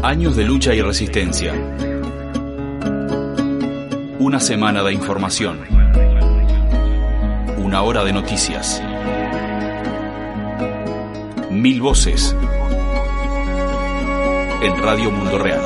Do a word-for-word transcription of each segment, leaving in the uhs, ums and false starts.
Años de lucha y resistencia. Una semana de información. Una hora de noticias. Mil voces. En Radio Mundo Real.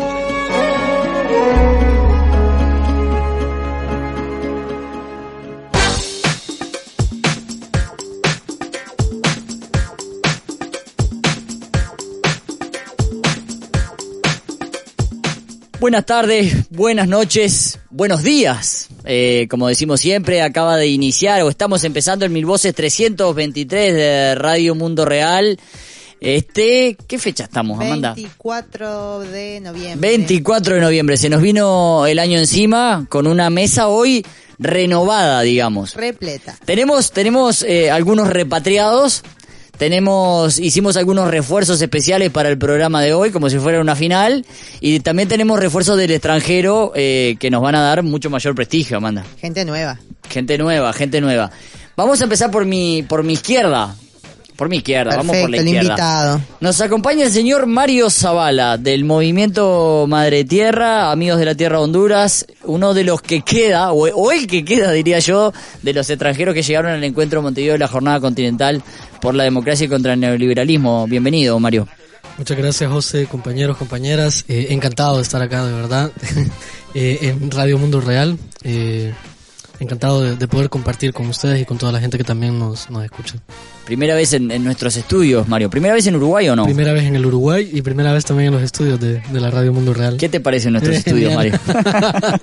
Buenas tardes, buenas noches, buenos días. Eh, como decimos siempre, acaba de iniciar o estamos empezando el Mil Voces trescientos veintitrés de Radio Mundo Real. Este, ¿qué fecha estamos, Amanda? veinticuatro de noviembre. veinticuatro de noviembre. Se nos vino el año encima con una mesa hoy renovada, digamos. Repleta. Tenemos, tenemos eh, algunos repatriados. Tenemos, hicimos algunos refuerzos especiales para el programa de hoy, como si fuera una final, y también tenemos refuerzos del extranjero eh, que nos van a dar mucho mayor prestigio, Amanda. Gente nueva. Gente nueva, gente nueva. Vamos a empezar por mi, por mi izquierda. Por mi izquierda, Perfecto, vamos por la el izquierda. Invitado. Nos acompaña el señor Mario Zavala, del Movimiento Madre Tierra, Amigos de la Tierra Honduras, uno de los que queda, o, o el que queda, diría yo, de los extranjeros que llegaron al encuentro Montevideo de la Jornada Continental por la Democracia y contra el Neoliberalismo. Bienvenido, Mario. Muchas gracias, José, compañeros, compañeras. Eh, encantado de estar acá, de verdad, eh, en Radio Mundo Real. Eh, encantado de, de poder compartir con ustedes y con toda la gente que también nos, nos escucha. Primera vez en, en nuestros estudios, Mario. ¿Primera vez en Uruguay o no? Primera vez en el Uruguay y primera vez también en los estudios de, de la Radio Mundo Real. ¿Qué te parecen nuestros Eh, estudios, Mario? genial.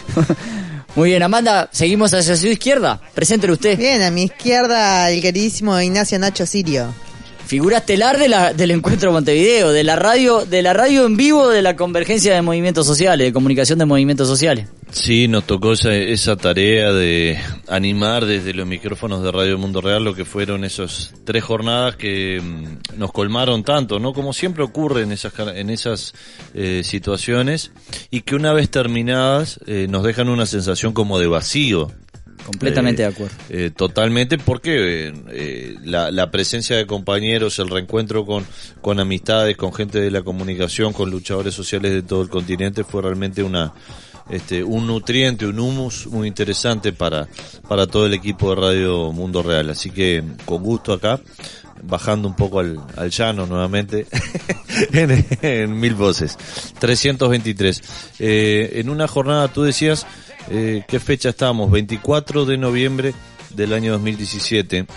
Muy bien, Amanda, seguimos hacia su izquierda. Preséntelo usted. Bien, a mi izquierda el queridísimo Ignacio Nacho Sirio. Figura estelar de la, del encuentro Montevideo, de la radio, de la radio en vivo de la convergencia de movimientos sociales, de comunicación de movimientos sociales. Sí, nos tocó esa, esa tarea de animar desde los micrófonos de Radio Mundo Real lo que fueron esas tres jornadas que mmm, nos colmaron tanto, ¿no? Como siempre ocurre en esas, en esas eh, situaciones, y que una vez terminadas eh, nos dejan una sensación como de vacío. Completamente eh, de acuerdo. Eh, totalmente, porque eh, la, la presencia de compañeros, el reencuentro con, con amistades, con gente de la comunicación, con luchadores sociales de todo el continente fue realmente una este un nutriente, un humus muy interesante para, para todo el equipo de Radio Mundo Real. Así que con gusto acá, bajando un poco al, al llano nuevamente en, en Mil Voces. trescientos veintitrés. Eh, en una jornada, tú decías, Eh, ¿qué fecha estamos? veinticuatro de noviembre del año dos mil diecisiete.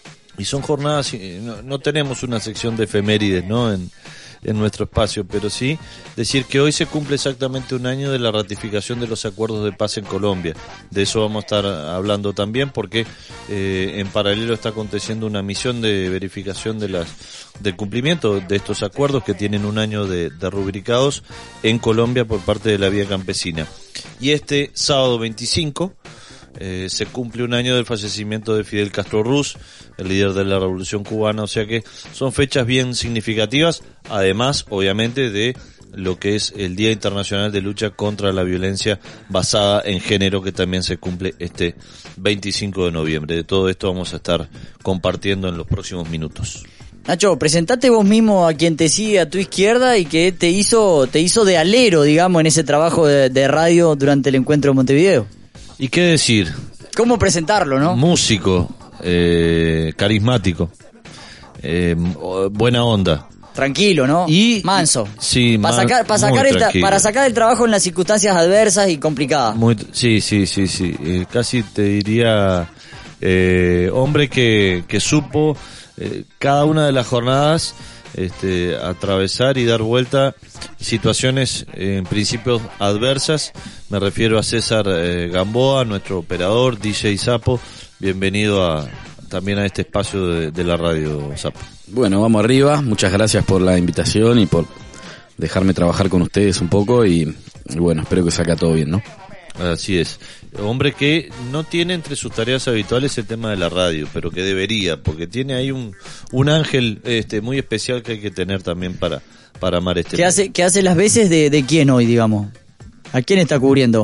Y son jornadas, no, no tenemos una sección de efemérides, ¿no? En, en nuestro espacio, pero sí decir que hoy se cumple exactamente un año de la ratificación de los acuerdos de paz en Colombia. De eso vamos a estar hablando también, porque eh, en paralelo está aconteciendo una misión de verificación de las del cumplimiento de estos acuerdos que tienen un año de, de rubricados en Colombia por parte de la Vía Campesina. Y este sábado veinticinco eh, se cumple un año del fallecimiento de Fidel Castro Ruz, el líder de la Revolución Cubana, o sea que son fechas bien significativas, además obviamente de lo que es el Día Internacional de Lucha contra la Violencia Basada en Género, que también se cumple este veinticinco de noviembre. De todo esto vamos a estar compartiendo en los próximos minutos. Nacho, presentate vos mismo a quien te sigue a tu izquierda y que te hizo te hizo de alero, digamos, en ese trabajo de, de radio durante el encuentro de Montevideo. ¿Y qué decir? ¿Cómo presentarlo, no? Músico, eh, carismático, eh, buena onda. Tranquilo, ¿no? Y manso. Sí, para man, sacar, para sacar el tra- para sacar el trabajo en las circunstancias adversas y complicadas. Muy, sí, sí, sí, sí. Eh, casi te diría eh, hombre que que supo eh, cada una de las jornadas este atravesar y dar vuelta situaciones eh, en principio adversas. Me refiero a César eh, Gamboa, nuestro operador, D J Sapo. Bienvenido a también a este espacio de, de la radio, Sapo. Bueno, vamos arriba. Muchas gracias por la invitación y por dejarme trabajar con ustedes un poco y, y bueno, espero que salga todo bien, ¿no? Así es. Hombre que no tiene entre sus tareas habituales el tema de la radio, pero que debería, porque tiene ahí un un ángel este muy especial que hay que tener también para para amar este ¿Qué hace, qué hace las veces de, de quién hoy, digamos? ¿A quién está cubriendo?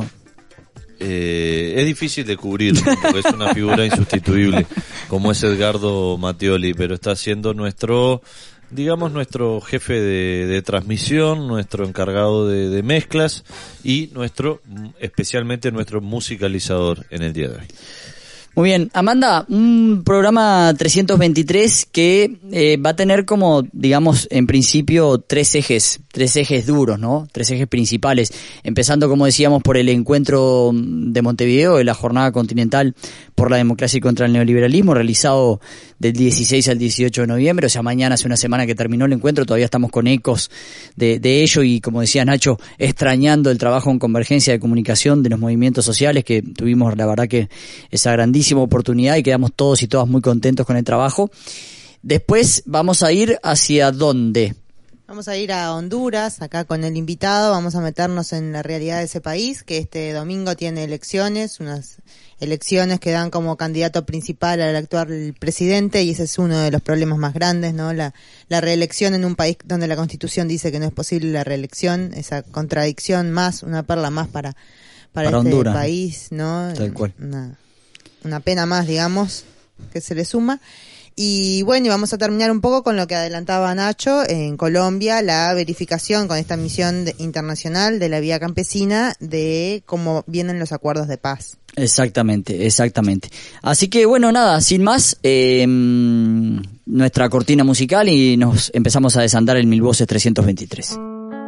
Eh, es difícil de cubrirlo, porque es una figura insustituible, como es Edgardo Mattioli, pero está siendo nuestro digamos, nuestro jefe de, de transmisión, nuestro encargado de, de mezclas y nuestro, especialmente nuestro musicalizador en el día de hoy. Muy bien, Amanda, un programa trescientos veintitrés que eh, va a tener como, digamos, en principio tres ejes, tres ejes duros, ¿no? Tres ejes principales, empezando, como decíamos, por el encuentro de Montevideo, de la Jornada Continental por la Democracia y contra el Neoliberalismo, realizado del dieciséis al dieciocho de noviembre, o sea, mañana hace una semana que terminó el encuentro, todavía estamos con ecos de, de ello y, como decía Nacho, extrañando el trabajo en convergencia de comunicación de los movimientos sociales, que tuvimos, la verdad, que esa grandísima oportunidad y quedamos todos y todas muy contentos con el trabajo. Después vamos a ir hacia ¿dónde? Vamos a ir a Honduras, acá con el invitado, vamos a meternos en la realidad de ese país, que este domingo tiene elecciones, unas elecciones que dan como candidato principal al actual presidente, y ese es uno de los problemas más grandes, ¿no? La, la reelección en un país donde la Constitución dice que no es posible la reelección, esa contradicción más, una perla más para, para, para este Honduras, país, ¿no? Tal cual. Una, una pena más, digamos, que se le suma. Y bueno, y vamos a terminar un poco con lo que adelantaba Nacho, en Colombia, la verificación con esta misión de, internacional de la vía campesina de cómo vienen los acuerdos de paz. Exactamente, exactamente. Así que bueno, nada, sin más, eh, nuestra cortina musical y nos empezamos a desandar el Mil Voces trescientos veintitrés.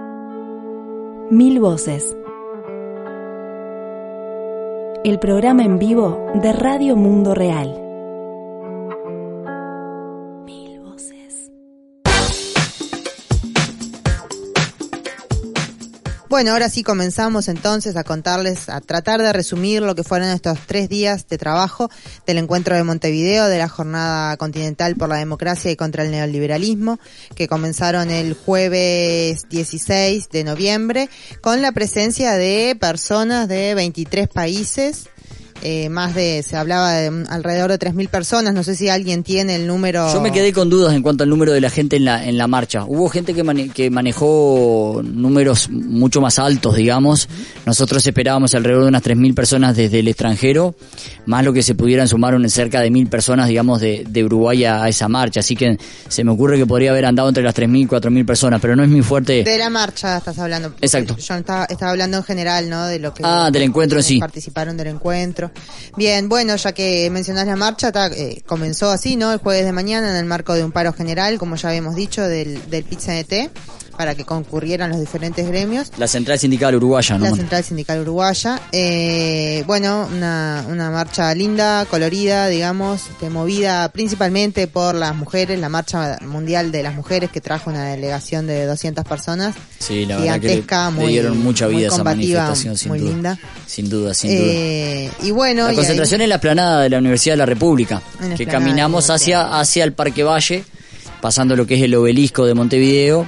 Mil Voces. El programa en vivo de Radio Mundo Real. Bueno, ahora sí comenzamos entonces a contarles, a tratar de resumir lo que fueron estos tres días de trabajo del encuentro de Montevideo, de la Jornada Continental por la Democracia y contra el Neoliberalismo, que comenzaron el jueves dieciséis de noviembre, con la presencia de personas de veintitrés países. Eh, más de, se hablaba de um, alrededor de tres mil personas, no sé si alguien tiene el número. Yo me quedé con dudas en cuanto al número de la gente en la en la marcha. Hubo gente que mane- que manejó números mucho más altos, digamos. Nosotros esperábamos alrededor de unas tres mil personas desde el extranjero, más lo que se pudieran sumar un, cerca de mil personas, digamos, de, de Uruguay a, a esa marcha. Así que se me ocurre que podría haber andado entre las tres mil y cuatro mil personas, pero no es mi fuerte. De la marcha estás hablando. Exacto. Yo estaba, estaba hablando en general, ¿no? De lo que. Ah, del encuentro en sí. Participaron del encuentro. Bien, bueno, ya que mencionás la marcha, ta, eh, comenzó así, ¿no? El jueves de mañana en el marco de un paro general, como ya habíamos dicho, del, del P I T C N T, para que concurrieran los diferentes gremios. La Central Sindical Uruguaya, ¿no? La Central Sindical Uruguaya. Eh, bueno, una, una marcha linda, colorida, digamos, este, movida principalmente por las mujeres, la Marcha Mundial de las Mujeres, que trajo una delegación de doscientas personas. Sí, la gigantesca, verdad que le, muy, le dieron mucha vida muy a esa combativa, manifestación, sin muy duda. linda. Sin duda, sin eh, duda. Y bueno, la y concentración ahí, en la explanada de la Universidad de la República, en la que explanada caminamos de la hacia hacia el Parque Valle, pasando lo que es el obelisco de Montevideo.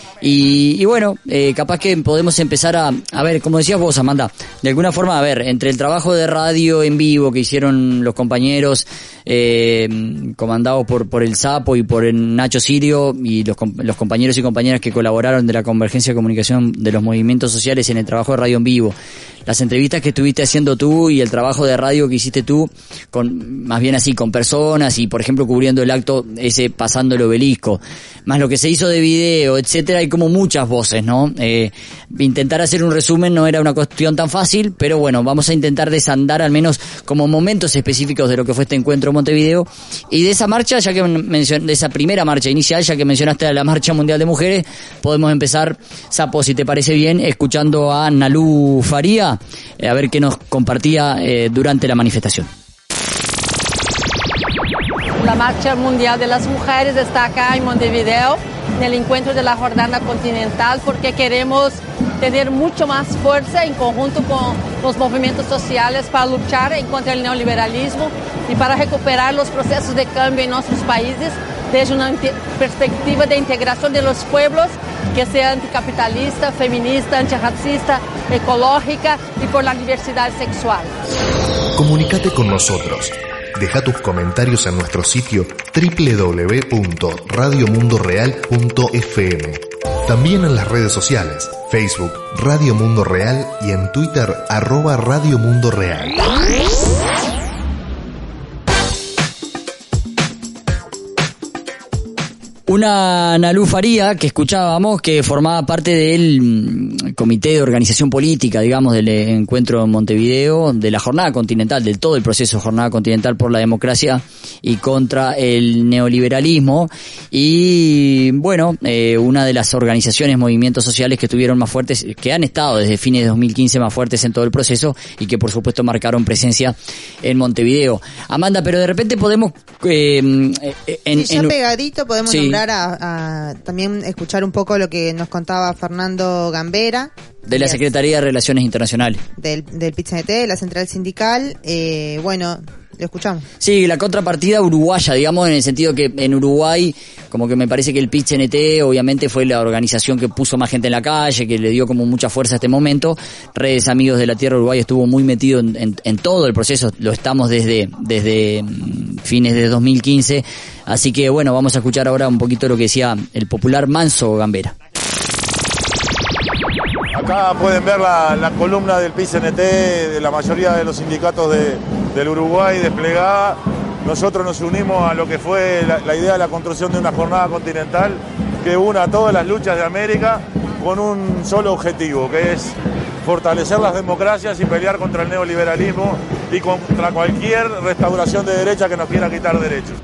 Y, y bueno, eh, capaz que podemos empezar a, a ver, como decías vos, Amanda, de alguna forma, a ver, entre el trabajo de radio en vivo que hicieron los compañeros, eh, comandados por, por el Sapo y por el Nacho Sirio, y los, los compañeros y compañeras que colaboraron de la Convergencia de Comunicación de los movimientos sociales en el trabajo de radio en vivo, las entrevistas que estuviste haciendo tú y el trabajo de radio que hiciste tú, con más bien así, con personas y, por ejemplo, cubriendo el acto ese pasando el obelisco, más lo que se hizo de video, etcétera, hay como muchas voces, ¿no? Eh, intentar hacer un resumen no era una cuestión tan fácil, pero bueno, vamos a intentar desandar al menos como momentos específicos de lo que fue este encuentro en Montevideo. Y de esa marcha, ya que mencion- de esa primera marcha inicial, ya que mencionaste a la Marcha Mundial de Mujeres, podemos empezar, Sapo, si te parece bien, escuchando a Nalú Faría, eh, a ver qué nos compartía eh, durante la manifestación. La Marcha Mundial de las Mujeres está acá en Montevideo, en el encuentro de la Jornada Continental, porque queremos tener mucho más fuerza en conjunto con los movimientos sociales para luchar en contra del neoliberalismo y para recuperar los procesos de cambio en nuestros países desde una perspectiva de integración de los pueblos, que sea anticapitalista, feminista, antirracista, ecológica y por la diversidad sexual. Comunícate con nosotros. Deja tus comentarios en nuestro sitio doble u doble u doble u punto radio mundo real punto f m. También en las redes sociales, Facebook, Radio Mundo Real, y en Twitter, arroba Radio Mundo Real. Una Nalú Faría que escuchábamos, que formaba parte del comité de organización política, digamos, del encuentro en Montevideo, de la jornada continental, del todo el proceso Jornada Continental por la Democracia y contra el neoliberalismo. Y bueno, eh, una de las organizaciones, movimientos sociales que estuvieron más fuertes, que han estado desde fines de dos mil quince más fuertes en todo el proceso y que por supuesto marcaron presencia en Montevideo. Amanda, pero de repente podemos... Eh, en, sí, ya en, pegadito podemos sí. nombrar a, a también escuchar un poco lo que nos contaba Fernando Gambera. De la Secretaría de Relaciones Internacionales. Del, del P I T C N T, de la Central Sindical. Eh, bueno, lo escuchamos. Sí, la contrapartida uruguaya, digamos, en el sentido que en Uruguay, como que me parece que el P I T C N T obviamente fue la organización que puso más gente en la calle, que le dio como mucha fuerza a este momento. Redes Amigos de la Tierra Uruguay estuvo muy metido en, en, en todo el proceso, lo estamos desde, desde fines de dos mil quince. Así que bueno, vamos a escuchar ahora un poquito lo que decía el popular Manso Gambera. Acá pueden ver la, la columna del P I C N T, de la mayoría de los sindicatos de, del Uruguay desplegada. Nosotros nos unimos a lo que fue la, la idea de la construcción de una jornada continental que una todas las luchas de América con un solo objetivo, que es fortalecer las democracias y pelear contra el neoliberalismo y contra cualquier restauración de derecha que nos quiera quitar derechos.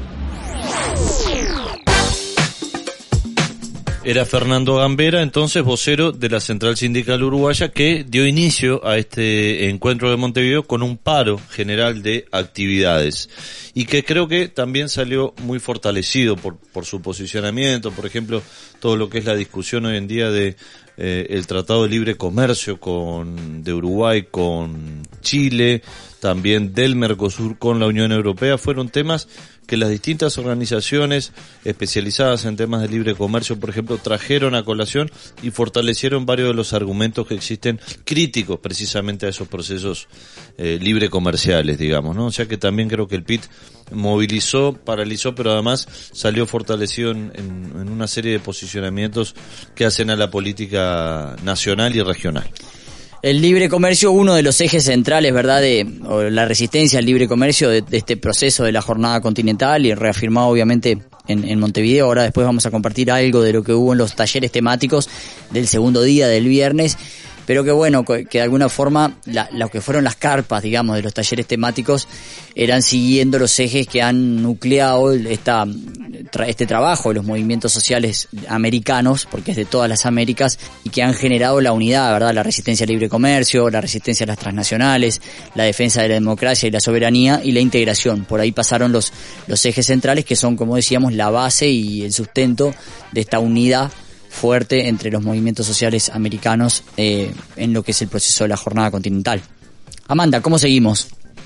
Era Fernando Gambera, entonces vocero de la Central Sindical Uruguaya, que dio inicio a este encuentro de Montevideo con un paro general de actividades y que creo que también salió muy fortalecido por, por su posicionamiento, por ejemplo, todo lo que es la discusión hoy en día de eh, el Tratado de Libre Comercio con de Uruguay con Chile, también del Mercosur con la Unión Europea, fueron temas que las distintas organizaciones especializadas en temas de libre comercio, por ejemplo, trajeron a colación y fortalecieron varios de los argumentos que existen críticos precisamente a esos procesos eh, libre comerciales, digamos, ¿no? O sea que también creo que el P I T movilizó, paralizó, pero además salió fortalecido en, en, en una serie de posicionamientos que hacen a la política nacional y regional. El libre comercio, uno de los ejes centrales, ¿verdad?, de o la resistencia al libre comercio de, de este proceso de la jornada continental y reafirmado obviamente en, en Montevideo. Ahora después vamos a compartir algo de lo que hubo en los talleres temáticos del segundo día del viernes, pero que bueno, que de alguna forma la, lo que fueron las carpas, digamos, de los talleres temáticos eran siguiendo los ejes que han nucleado esta, tra, este trabajo de los movimientos sociales americanos, porque es de todas las Américas, y que han generado la unidad, ¿verdad? La resistencia al libre comercio, la resistencia a las transnacionales, la defensa de la democracia y la soberanía y la integración. Por ahí pasaron los, los ejes centrales que son, como decíamos, la base y el sustento de esta unidad fuerte entre los movimientos sociales americanos eh, en lo que es el proceso de la jornada continental. Amanda, ¿cómo seguimos?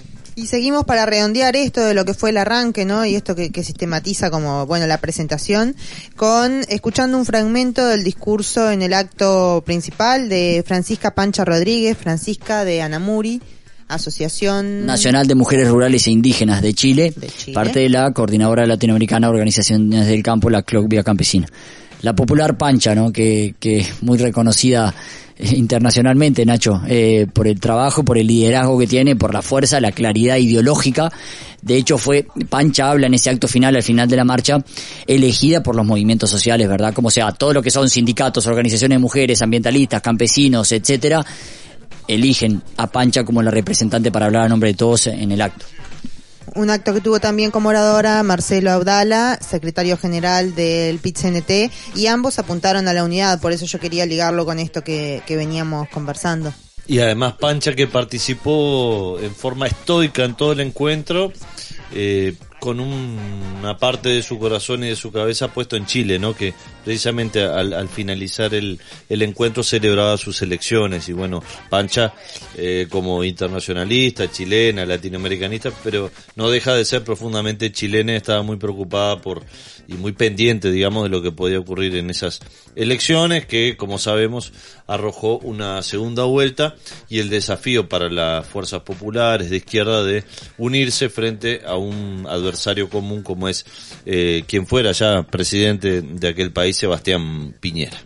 Y seguimos para redondear esto de lo que fue el arranque, ¿no? Y esto que, que sistematiza como, bueno, la presentación, con escuchando un fragmento del discurso en el acto principal de Francisca Pancha Rodríguez, Francisca de Anamuri, Asociación Nacional de Mujeres Rurales e Indígenas de Chile, de Chile. Parte de la Coordinadora Latinoamericana de Organizaciones del Campo, la C L O C Vía Campesina. La popular Pancha, ¿no? Que, que es muy reconocida internacionalmente, Nacho, eh, por el trabajo, por el liderazgo que tiene, por la fuerza, la claridad ideológica. De hecho, fue, Pancha habla en ese acto final, al final de la marcha, elegida por los movimientos sociales, ¿verdad? Como sea, todo lo que son sindicatos, organizaciones de mujeres, ambientalistas, campesinos, etcétera, eligen a Pancha como la representante para hablar a nombre de todos en el acto. Un acto que tuvo también como oradora Marcelo Abdala, secretario general del P I T C N T, y ambos apuntaron a la unidad, por eso yo quería ligarlo con esto que, que veníamos conversando. Y además Pancha, que participó en forma estoica en todo el encuentro, eh, con un, una parte de su corazón y de su cabeza puesto en Chile, ¿no? Que precisamente al, al finalizar el, el encuentro celebraba sus elecciones y bueno, Pancha eh, como internacionalista, chilena, latinoamericanista, pero no deja de ser profundamente chilena, estaba muy preocupada por y muy pendiente, digamos, de lo que podía ocurrir en esas elecciones que, como sabemos, arrojó una segunda vuelta y el desafío para las fuerzas populares de izquierda de unirse frente a un adversario común como es eh, quien fuera ya presidente de aquel país, Sebastián Piñera.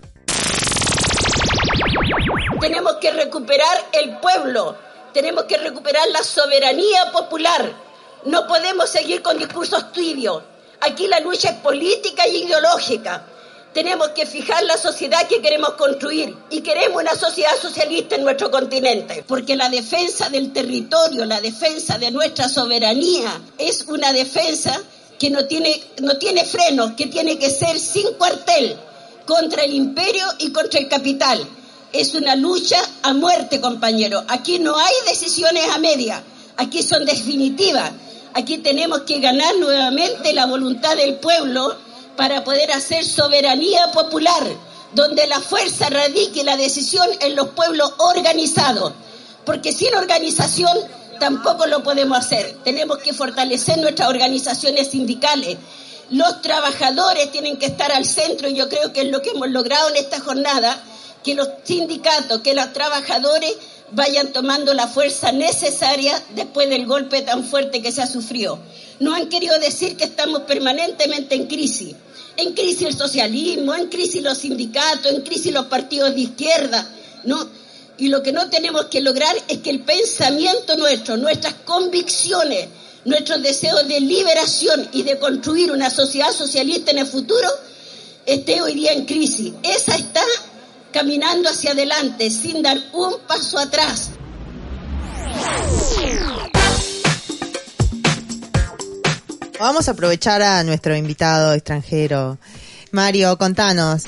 Tenemos que recuperar el pueblo, tenemos que recuperar la soberanía popular. No podemos seguir con discursos tibios. Aquí la lucha es política e ideológica. Tenemos que fijar la sociedad que queremos construir y queremos una sociedad socialista en nuestro continente, porque la defensa del territorio, la defensa de nuestra soberanía es una defensa que no tiene, no tiene frenos, que tiene que ser sin cuartel contra el imperio y contra el capital. Es una lucha a muerte, compañeros. Aquí no hay decisiones a media, aquí son definitivas. Aquí tenemos que ganar nuevamente la voluntad del pueblo para poder hacer soberanía popular, donde la fuerza radique la decisión en los pueblos organizados, porque sin organización tampoco lo podemos hacer. Tenemos que fortalecer nuestras organizaciones sindicales. Los trabajadores tienen que estar al centro, y yo creo que es lo que hemos logrado en esta jornada, que los sindicatos, que los trabajadores vayan tomando la fuerza necesaria después del golpe tan fuerte que se ha sufrido. No han querido decir que estamos permanentemente en crisis. En crisis el socialismo, en crisis los sindicatos, en crisis los partidos de izquierda, ¿no? Y lo que no tenemos que lograr es que el pensamiento nuestro, nuestras convicciones, nuestros deseos de liberación y de construir una sociedad socialista en el futuro esté hoy día en crisis. Esa está caminando hacia adelante sin dar un paso atrás. Vamos a aprovechar a nuestro invitado extranjero. Mario, contanos,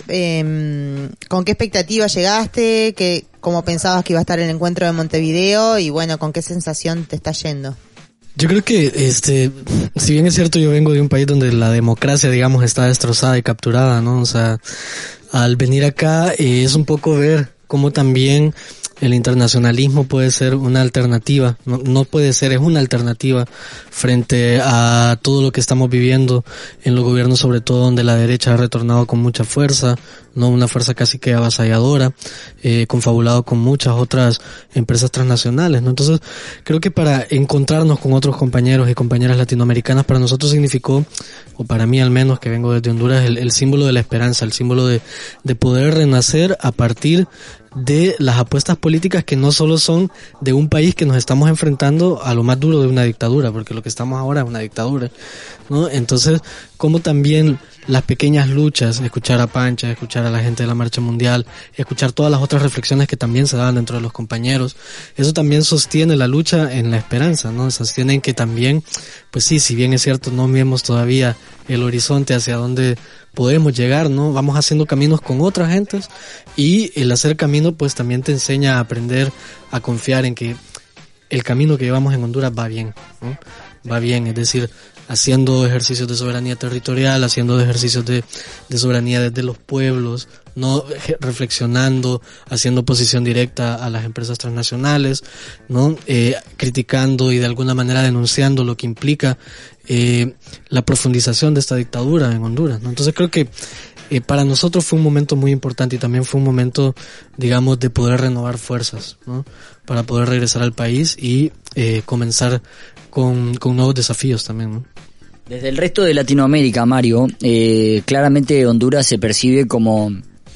eh, ¿con qué expectativa llegaste? ¿Qué, ¿Cómo pensabas que iba a estar el encuentro de Montevideo? Y bueno, ¿con qué sensación te está yendo? Yo creo que, este, si bien es cierto, yo vengo de un país donde la democracia, digamos, está destrozada y capturada, ¿no? O sea, al venir acá eh, es un poco ver cómo también el internacionalismo puede ser una alternativa, no, no puede ser, es una alternativa frente a todo lo que estamos viviendo en los gobiernos, sobre todo donde la derecha ha retornado con mucha fuerza, no una fuerza casi que avasalladora, eh, confabulado con muchas otras empresas transnacionales, ¿no? Entonces, creo que para encontrarnos con otros compañeros y compañeras latinoamericanas, para nosotros significó, o para mí al menos, que vengo desde Honduras, el, el símbolo de la esperanza, el símbolo de, de poder renacer a partir de las apuestas políticas que no solo son de un país que nos estamos enfrentando a lo más duro de una dictadura, porque lo que estamos ahora es una dictadura, ¿no? Entonces, como también las pequeñas luchas, escuchar a Pancha, escuchar a la gente de la Marcha Mundial, escuchar todas las otras reflexiones que también se dan dentro de los compañeros, eso también sostiene la lucha en la esperanza, ¿no? Sostienen que también, pues sí, si bien es cierto, no vemos todavía el horizonte hacia donde podemos llegar, ¿no? Vamos haciendo caminos con otras gentes, y el hacer camino pues también te enseña a aprender a confiar en que el camino que llevamos en Honduras va bien, ¿no? Va bien, es decir, haciendo ejercicios de soberanía territorial, haciendo ejercicios de, de soberanía desde los pueblos, no reflexionando, haciendo oposición directa a las empresas transnacionales, ¿no? Eh, criticando y de alguna manera denunciando lo que implica eh, la profundización de esta dictadura en Honduras, ¿no? Entonces creo que eh, para nosotros fue un momento muy importante, y también fue un momento, digamos, de poder renovar fuerzas, ¿no? Para poder regresar al país y eh, comenzar con, con nuevos desafíos también, ¿no? Desde el resto de Latinoamérica, Mario, eh, claramente Honduras se percibe como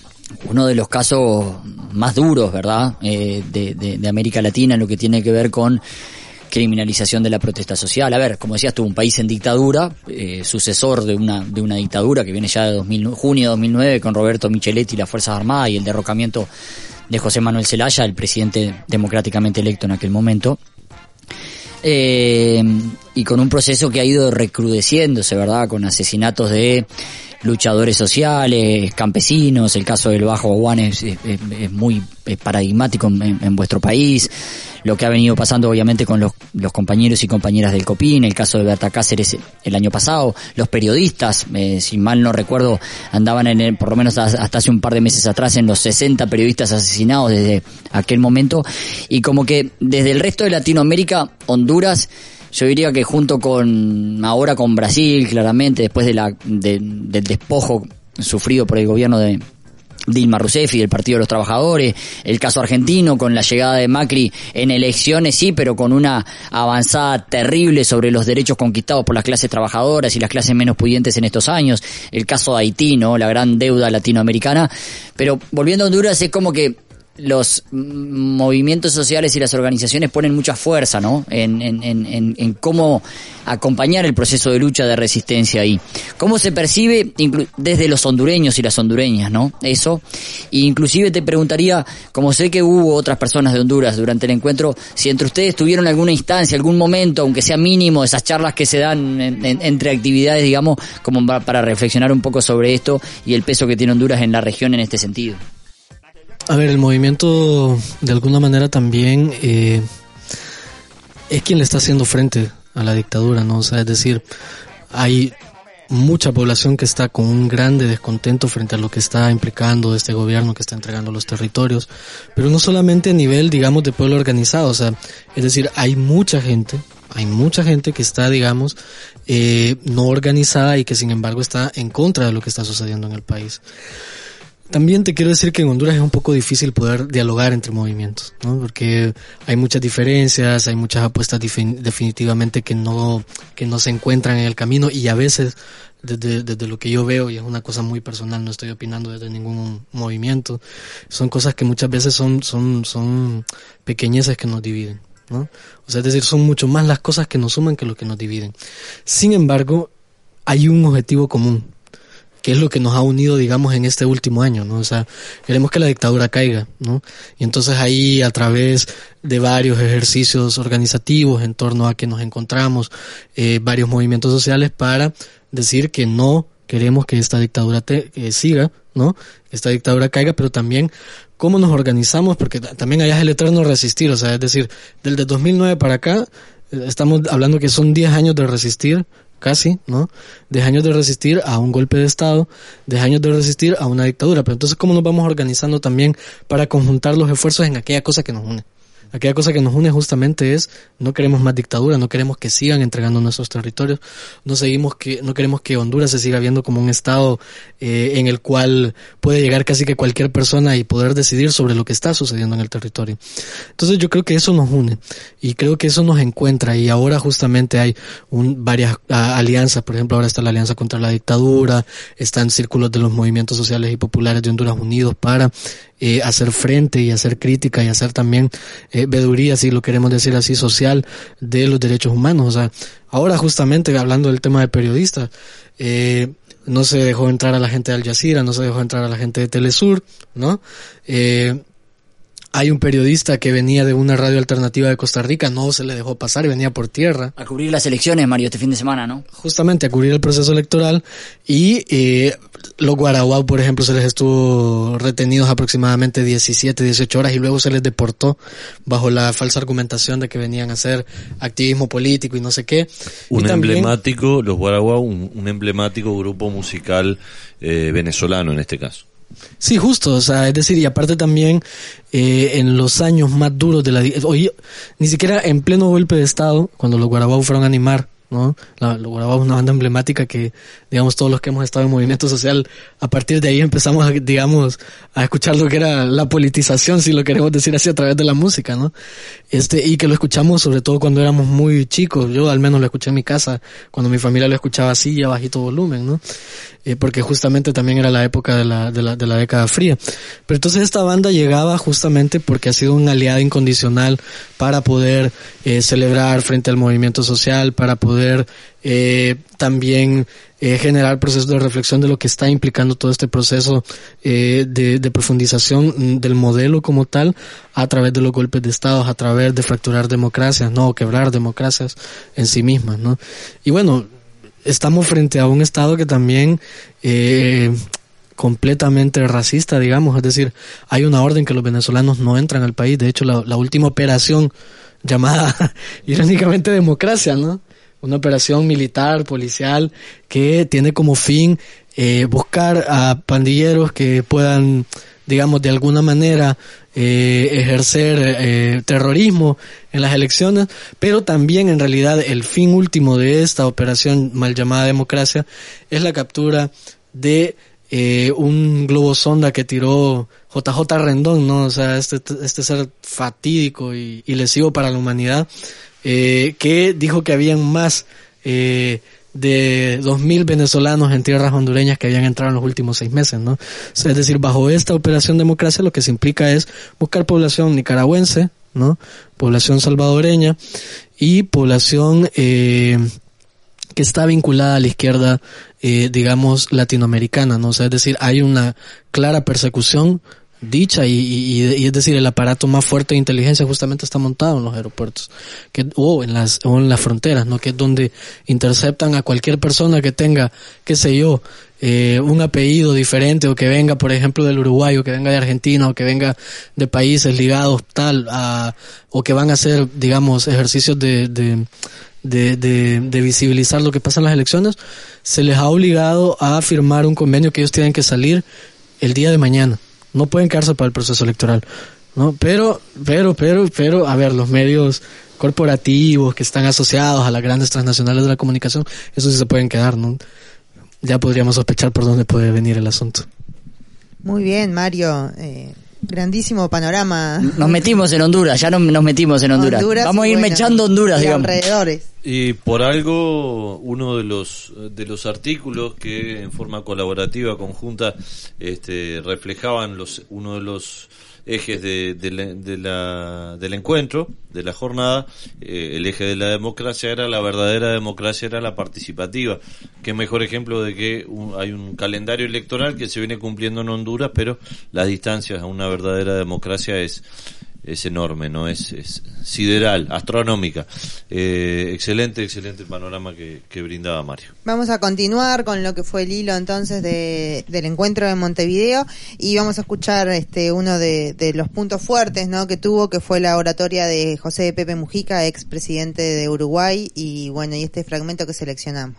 uno de los casos más duros, ¿verdad?, eh, de, de, de América Latina en lo que tiene que ver con criminalización de la protesta social. A ver, como decías tú, un país en dictadura, eh, sucesor de una de una dictadura que viene ya de dos mil, junio de dos mil nueve con Roberto Micheletti y las Fuerzas Armadas y el derrocamiento de José Manuel Zelaya, el presidente democráticamente electo en aquel momento. Eh, y con un proceso que ha ido recrudeciéndose, ¿verdad?, con asesinatos de luchadores sociales, campesinos. El caso del Bajo Aguán es, es, es muy es paradigmático en, en vuestro país. Lo que ha venido pasando obviamente con los, los compañeros y compañeras del COPIN, el caso de Berta Cáceres el año pasado, los periodistas, eh, si mal no recuerdo, andaban en el, por lo menos hasta hace un par de meses atrás, en los sesenta periodistas asesinados desde aquel momento. Y como que desde el resto de Latinoamérica, Honduras, yo diría que junto con, ahora con Brasil, claramente, después de la, de, del despojo sufrido por el gobierno de Dilma Rousseff y del Partido de los Trabajadores, el caso argentino con la llegada de Macri en elecciones, sí, pero con una avanzada terrible sobre los derechos conquistados por las clases trabajadoras y las clases menos pudientes en estos años, el caso de Haití, ¿no?, la gran deuda latinoamericana. Pero volviendo a Honduras, es como que los movimientos sociales y las organizaciones ponen mucha fuerza, ¿no? En, en, en, en cómo acompañar el proceso de lucha, de resistencia ahí. ¿Cómo se percibe inclu- desde los hondureños y las hondureñas, ¿no? Eso. E inclusive te preguntaría, como sé que hubo otras personas de Honduras durante el encuentro, si entre ustedes tuvieron alguna instancia, algún momento, aunque sea mínimo, esas charlas que se dan en, en, entre actividades, digamos, como para, para reflexionar un poco sobre esto y el peso que tiene Honduras en la región en este sentido. A ver, el movimiento de alguna manera también eh, es quien le está haciendo frente a la dictadura, ¿no? O sea, es decir, hay mucha población que está con un grande descontento frente a lo que está implicando este gobierno que está entregando los territorios, pero no solamente a nivel, digamos, de pueblo organizado, o sea, es decir, hay mucha gente, hay mucha gente que está, digamos, eh, no organizada y que sin embargo está en contra de lo que está sucediendo en el país. También te quiero decir que en Honduras es un poco difícil poder dialogar entre movimientos, ¿no? Porque hay muchas diferencias, hay muchas apuestas dif- definitivamente que no, que no se encuentran en el camino y a veces, desde, desde lo que yo veo, y es una cosa muy personal, no estoy opinando desde ningún movimiento, son cosas que muchas veces son, son, son pequeñeces que nos dividen, ¿no? O sea, es decir, son mucho más las cosas que nos suman que lo que nos dividen. Sin embargo, hay un objetivo común, que es lo que nos ha unido, digamos, en este último año, ¿no? O sea, queremos que la dictadura caiga, ¿no? Y entonces ahí, a través de varios ejercicios organizativos en torno a que nos encontramos, eh, varios movimientos sociales para decir que no queremos que esta dictadura te, que siga, ¿no? Que esta dictadura caiga, pero también cómo nos organizamos, porque también allá es el eterno resistir, o sea, es decir, desde dos mil nueve para acá, estamos hablando que son diez años de resistir, casi, ¿no? diez años de resistir a un golpe de Estado, diez años de resistir a una dictadura. Pero entonces, ¿cómo nos vamos organizando también para conjuntar los esfuerzos en aquella cosa que nos une? Aquella cosa que nos une justamente es, no queremos más dictadura, no queremos que sigan entregando nuestros territorios, no seguimos que, no queremos que Honduras se siga viendo como un estado eh, en el cual puede llegar casi que cualquier persona y poder decidir sobre lo que está sucediendo en el territorio. Entonces yo creo que eso nos une y creo que eso nos encuentra y ahora justamente hay un, varias a, alianzas, por ejemplo ahora está la Alianza contra la Dictadura, están círculos de los movimientos sociales y populares de Honduras unidos para Eh, hacer frente y hacer crítica y hacer también eh, veeduría, si lo queremos decir así, social de los derechos humanos. O sea, ahora justamente hablando del tema de periodistas, eh, no se dejó entrar a la gente de Al Jazeera, no se dejó entrar a la gente de Telesur, ¿no? Eh, Hay un periodista que venía de una radio alternativa de Costa Rica, no se le dejó pasar y venía por tierra. A cubrir las elecciones, Mario, este fin de semana, ¿no? Justamente, a cubrir el proceso electoral. Y eh, los guaraguao, por ejemplo, se les estuvo retenidos aproximadamente diecisiete, dieciocho horas y luego se les deportó bajo la falsa argumentación de que venían a hacer activismo político y no sé qué. Un y también, emblemático, los guaraguao, un, un emblemático grupo musical eh, venezolano en este caso. Sí, justo, o sea, es decir, y aparte también eh, en los años más duros de la... Oye, ni siquiera en pleno golpe de Estado, cuando los guaraguao fueron a animar, ¿no? La, los guaraguao es una banda emblemática que, digamos, todos los que hemos estado en movimiento social, a partir de ahí empezamos, a, digamos, a escuchar lo que era la politización, si lo queremos decir así, a través de la música, ¿no? Este, y que lo escuchamos sobre todo cuando éramos muy chicos. Yo al menos lo escuché en mi casa, cuando mi familia lo escuchaba así y a bajito volumen, ¿no? Eh, porque justamente también era la época de la, de la, de la década fría. Pero entonces esta banda llegaba justamente porque ha sido una aliada incondicional para poder eh, celebrar frente al movimiento social, para poder eh, también eh, generar procesos de reflexión de lo que está implicando todo este proceso eh, de, de profundización del modelo como tal, a través de los golpes de Estado, a través de fracturar democracias, no, o quebrar democracias en sí mismas, ¿no? Y bueno, estamos frente a un Estado que también eh, completamente racista, digamos, es decir, hay una orden que los venezolanos no entran al país. De hecho, la, la última operación llamada irónicamente democracia, ¿no? Una operación militar, policial, que tiene como fin eh, buscar a pandilleros que puedan, digamos, de alguna manera eh, ejercer eh, terrorismo en las elecciones, pero también en realidad el fin último de esta operación mal llamada democracia es la captura de eh, un globo sonda que tiró J J Rendón, ¿no? O sea, este, este ser fatídico y, y lesivo para la humanidad, eh, que dijo que habían más eh, de dos mil venezolanos en tierras hondureñas que habían entrado en los últimos seis meses, ¿no? O sea, es decir, bajo esta operación democracia lo que se implica es buscar población nicaragüense, ¿no? Población salvadoreña y población eh, que está vinculada a la izquierda, eh, digamos, latinoamericana, ¿no? O sea, es decir, hay una clara persecución dicha y, y, y es decir, el aparato más fuerte de inteligencia justamente está montado en los aeropuertos, que, o en las, o en las fronteras, ¿no? Que es donde interceptan a cualquier persona que tenga, qué sé yo, eh, un apellido diferente, o que venga, por ejemplo, del Uruguay, o que venga de Argentina, o que venga de países ligados tal, a, o que van a hacer, digamos, ejercicios de, de, de, de, de visibilizar lo que pasa en las elecciones, se les ha obligado a firmar un convenio que ellos tienen que salir el día de mañana. No pueden quedarse para el proceso electoral, ¿no? Pero, pero, pero, pero, a ver, los medios corporativos que están asociados a las grandes transnacionales de la comunicación, esos sí se pueden quedar, ¿no? Ya podríamos sospechar por dónde puede venir el asunto. Muy bien, Mario. Eh, grandísimo panorama. Nos metimos en Honduras, ya no, nos metimos en Honduras. Honduras Vamos a ir bueno, mechando Honduras, y digamos. alrededores. Y por algo, uno de los de los artículos que en forma colaborativa, conjunta, este, reflejaban los uno de los ejes de, de, la, de la, del encuentro, de la jornada, eh, el eje de la democracia era la verdadera democracia, era la participativa. Qué mejor ejemplo de que un, hay un calendario electoral que se viene cumpliendo en Honduras, pero las distancias a una verdadera democracia es es enorme, no es, es sideral, astronómica. Eh, excelente, excelente panorama que, que brindaba Mario. Vamos a continuar con lo que fue el hilo entonces de, del encuentro de Montevideo y vamos a escuchar este uno de, de los puntos fuertes, ¿no? Que tuvo, que fue la oratoria de José Pepe Mujica, ex presidente de Uruguay, y bueno, y este fragmento que seleccionamos.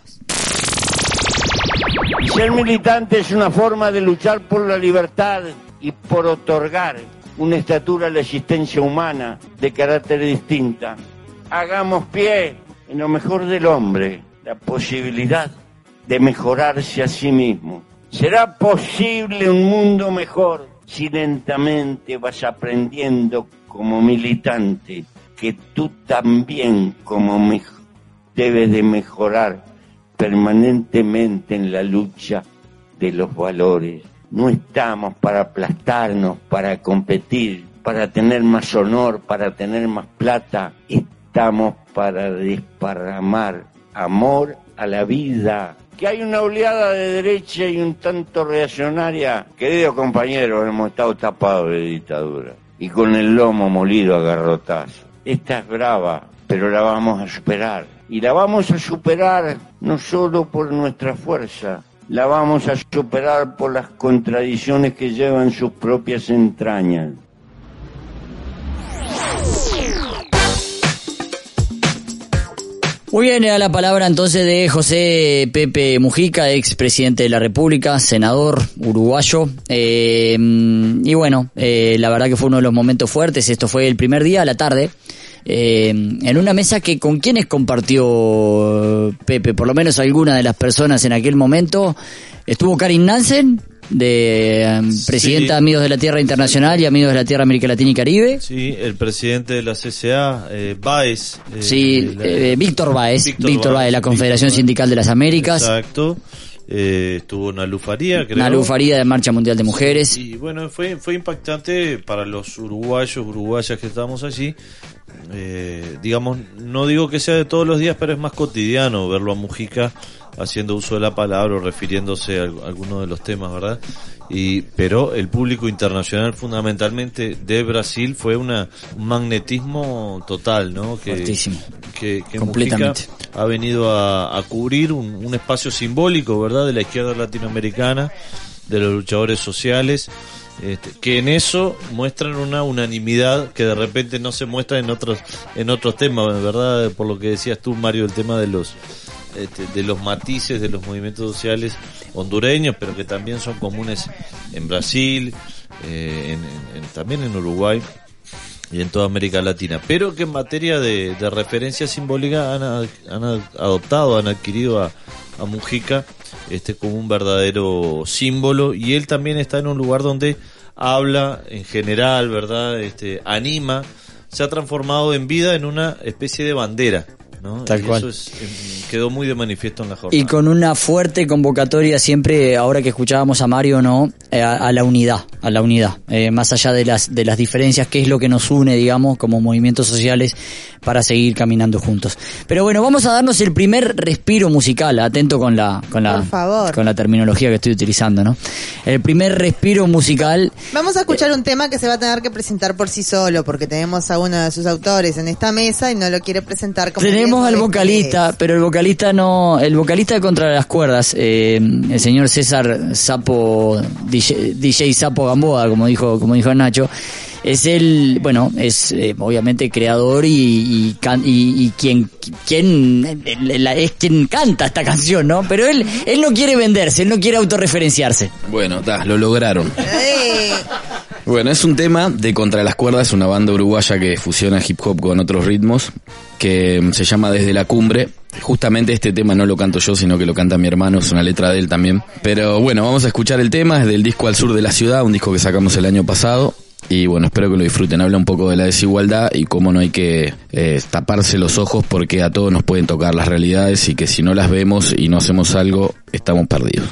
Ser militante es una forma de luchar por la libertad y por otorgar una estatura a la existencia humana de carácter distinta. Hagamos pie en lo mejor del hombre, la posibilidad de mejorarse a sí mismo. ¿Será posible un mundo mejor si lentamente vas aprendiendo como militante que tú también como me- debes de mejorar permanentemente en la lucha de los valores? No estamos para aplastarnos, para competir, para tener más honor, para tener más plata. Estamos para desparramar amor a la vida. Que hay una oleada de derecha y un tanto reaccionaria. Queridos compañeros, hemos estado tapados de dictadura y con el lomo molido a garrotazo. Esta es brava, pero la vamos a superar. Y la vamos a superar no solo por nuestra fuerza, la vamos a superar por las contradicciones que llevan sus propias entrañas. Muy bien, era la palabra entonces de José Pepe Mujica, ex presidente de la República, senador uruguayo. Eh, y bueno, eh, la verdad que fue uno de los momentos fuertes. Esto fue el primer día a la tarde. Eh, en una mesa que con quienes compartió Pepe, por lo menos alguna de las personas en aquel momento, estuvo Karin Nansen, de um, presidenta sí. de Amigos de la Tierra Internacional y Amigos de la Tierra América Latina y Caribe. Sí, el presidente de la C C A, eh, Báez. Eh, sí, la, eh, Víctor Báez, Víctor, Víctor Báez, de la Confederación Víctor Sindical de las Américas. Exacto. Eh, estuvo Nalu Faría, creo. Nalu Faría, de Marcha Mundial de Mujeres. Y bueno, fue fue impactante para los uruguayos, uruguayas que estábamos allí. Eh, digamos, no digo que sea de todos los días, pero es más cotidiano verlo a Mujica haciendo uso de la palabra o refiriéndose a algunos de los temas, ¿verdad? Y pero el público internacional, fundamentalmente de Brasil, fue una un magnetismo total, ¿no? Que, Fuertísimo. que, que Completamente. Mujica ha venido a, a cubrir un, un espacio simbólico, ¿verdad? De la izquierda latinoamericana, de los luchadores sociales. Este, que en eso muestran una unanimidad que de repente no se muestra en otros en otros temas, ¿verdad? Por lo que decías tú, Mario, el tema de los este, de los matices de los movimientos sociales hondureños, pero que también son comunes en Brasil, eh, en, en, también en Uruguay y en toda América Latina, pero que en materia de, de referencia simbólica han, han adoptado, han adquirido a, a Mujica este como un verdadero símbolo, y él también está en un lugar donde habla en general, ¿verdad? Este, anima, se ha transformado en vida en una especie de bandera, ¿no? Tal y cual. Eso es, eh, quedó muy de manifiesto en la jornada. Y con una fuerte convocatoria siempre, ahora que escuchábamos a Mario, ¿no? Eh, a, a la unidad, a la unidad. Eh, más allá de las, de las diferencias, qué es lo que nos une, digamos, como movimientos sociales para seguir caminando juntos. Pero bueno, vamos a darnos el primer respiro musical, atento con la, con la, Por favor. con la terminología que estoy utilizando, ¿no? El primer respiro musical. Vamos a escuchar un tema que se va a tener que presentar por sí solo, porque tenemos a uno de sus autores en esta mesa y no lo quiere presentar como Tenemos al viejo vocalista, es. pero el vocalista no, el vocalista de Contra las Cuerdas, eh, el señor César Sapo, D J, D J Sapo Gamboa, como dijo, como dijo Nacho, es el, bueno, es eh, obviamente creador y y, can, y, y quien, quien la, es quien canta esta canción, ¿no? Pero él, él no quiere venderse, él no quiere autorreferenciarse. Bueno, da, lo lograron. Eh, Bueno, es un tema de Contra las Cuerdas, una banda uruguaya que fusiona hip hop con otros ritmos, que se llama Desde la Cumbre. Justamente este tema no lo canto yo, sino que lo canta mi hermano, es una letra de él también. Pero bueno, vamos a escuchar el tema, es del disco Al Sur de la Ciudad, un disco que sacamos el año pasado. Y bueno, espero que lo disfruten. Habla un poco de la desigualdad y cómo no hay que eh, taparse los ojos, porque a todos nos pueden tocar las realidades y que si no las vemos y no hacemos algo, estamos perdidos.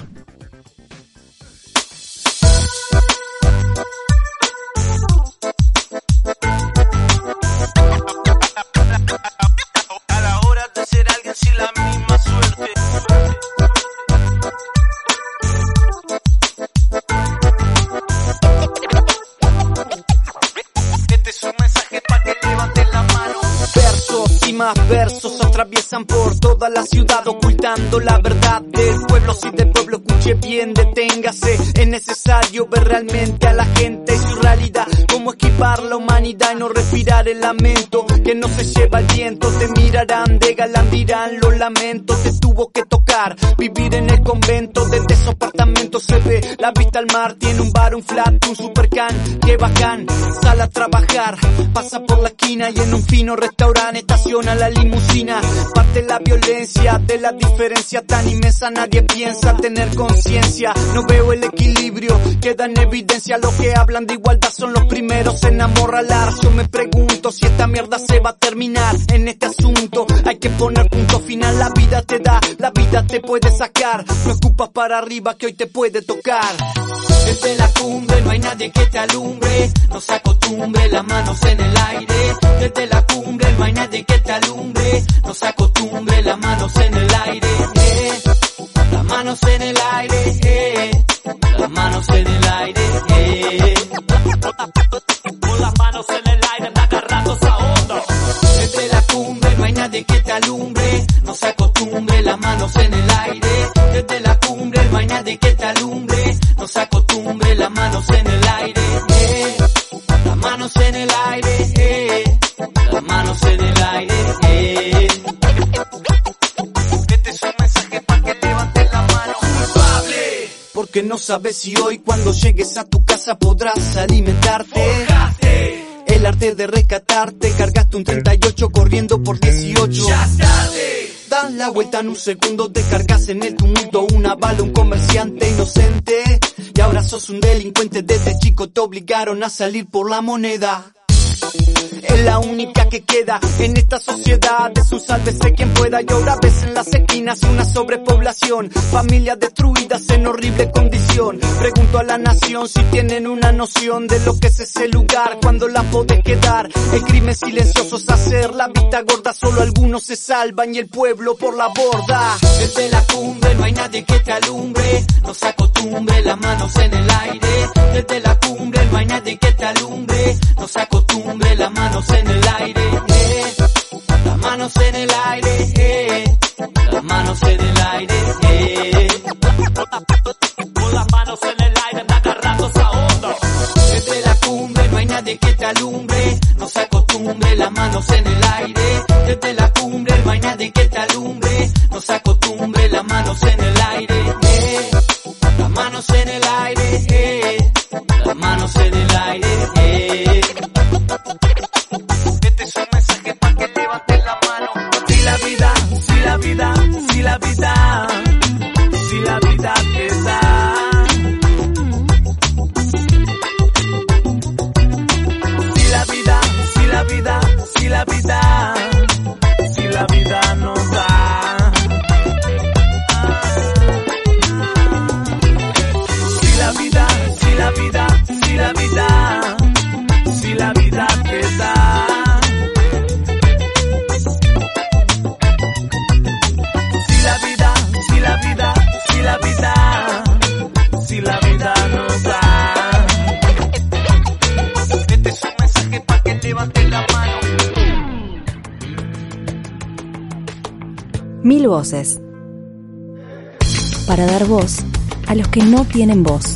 Más versos atraviesan por toda la ciudad ocultando la verdad del pueblo. Si del pueblo escuche bien, deténgase. Es necesario ver realmente a la gente y su realidad. Cómo esquivar la humanidad y no respirar el lamento que no se lleva el viento. Te mirarán de galán, dirán los lamentos. Te tuvo que tocar vivir en el convento. Desde su apartamento se ve la vista al mar. Tiene un bar, un flat, un supercan. Qué bacán, sale a trabajar. Pasa por la esquina y en un fino restaurante estaciona la limusina. Parte la violencia de la diferencia tan inmensa. Nadie piensa tener conciencia. No veo el equilibrio, queda en evidencia. Los que hablan de igualdad son los primeros en amorralar. Yo me pregunto si esta mierda se va a terminar. En este asunto hay que poner punto final. La vida te da, la vida te puede sacar. No escupas para arriba que hoy te puede tocar. Desde la cumbre no hay nadie que te alumbre. No se acostumbre, las manos en el aire. Desde la cumbre no hay nadie que te alumbre. No se acostumbre, las manos en el aire. Eh. Las manos en el aire. Eh. Las manos en el aire. Eh. Con las manos en el aire, agarrándose a hondo. Desde la cumbre no hay nadie que te alumbre. No se acostumbre, las manos en el aire. Desde la cumbre no hay nadie que te alumbre. No se acostumbre, las manos en el aire. Eh. Las manos en el aire. Eh. Las manos en el aire. Eh. Este es un mensaje para que levantes la mano. Culpable. Porque no sabes si hoy cuando llegues a tu casa podrás alimentarte. Forjaste. El arte de rescatarte. Cargaste un treinta y ocho corriendo por dieciocho. Ya es tarde. Das la vuelta en un segundo, te cargas en el tumulto una bala, un comerciante inocente. Y ahora sos un delincuente, desde chico te obligaron a salir por la moneda. Es la única que queda en esta sociedad. Es un sálvese quien pueda. Y ahora ves en las esquinas una sobrepoblación, familias destruidas en horrible condición. Pregunto a la nación si tienen una noción de lo que es ese lugar cuando la podés quedar. El crimen silencioso es hacer la vista gorda. Solo algunos se salvan y el pueblo por la borda. Desde la cumbre no hay nadie que te alumbre. No se acostumbre, las manos en el aire. Desde la cumbre no hay nadie que te alumbre. No se acostumbre, las manos en el aire, eh. Las manos en el aire, eh. Las manos en el aire, eh. Con las manos en el aire, agarrándose a hondo. Desde la cumbre no hay nadie que te alumbre. No se acostumbre, las manos en el aire. Desde la cumbre no hay nadie que te alumbre. No se acostumbre, las manos en el aire, eh. Las manos en el aire, eh. Las manos en el aire, eh. Este es un mensaje para que levanten la mano. Si la vida, si la vida, si la vida, si la vida te da. Si la vida, si la vida, si la vida, si la vida. Mil voces. Para dar voz a los que no tienen voz.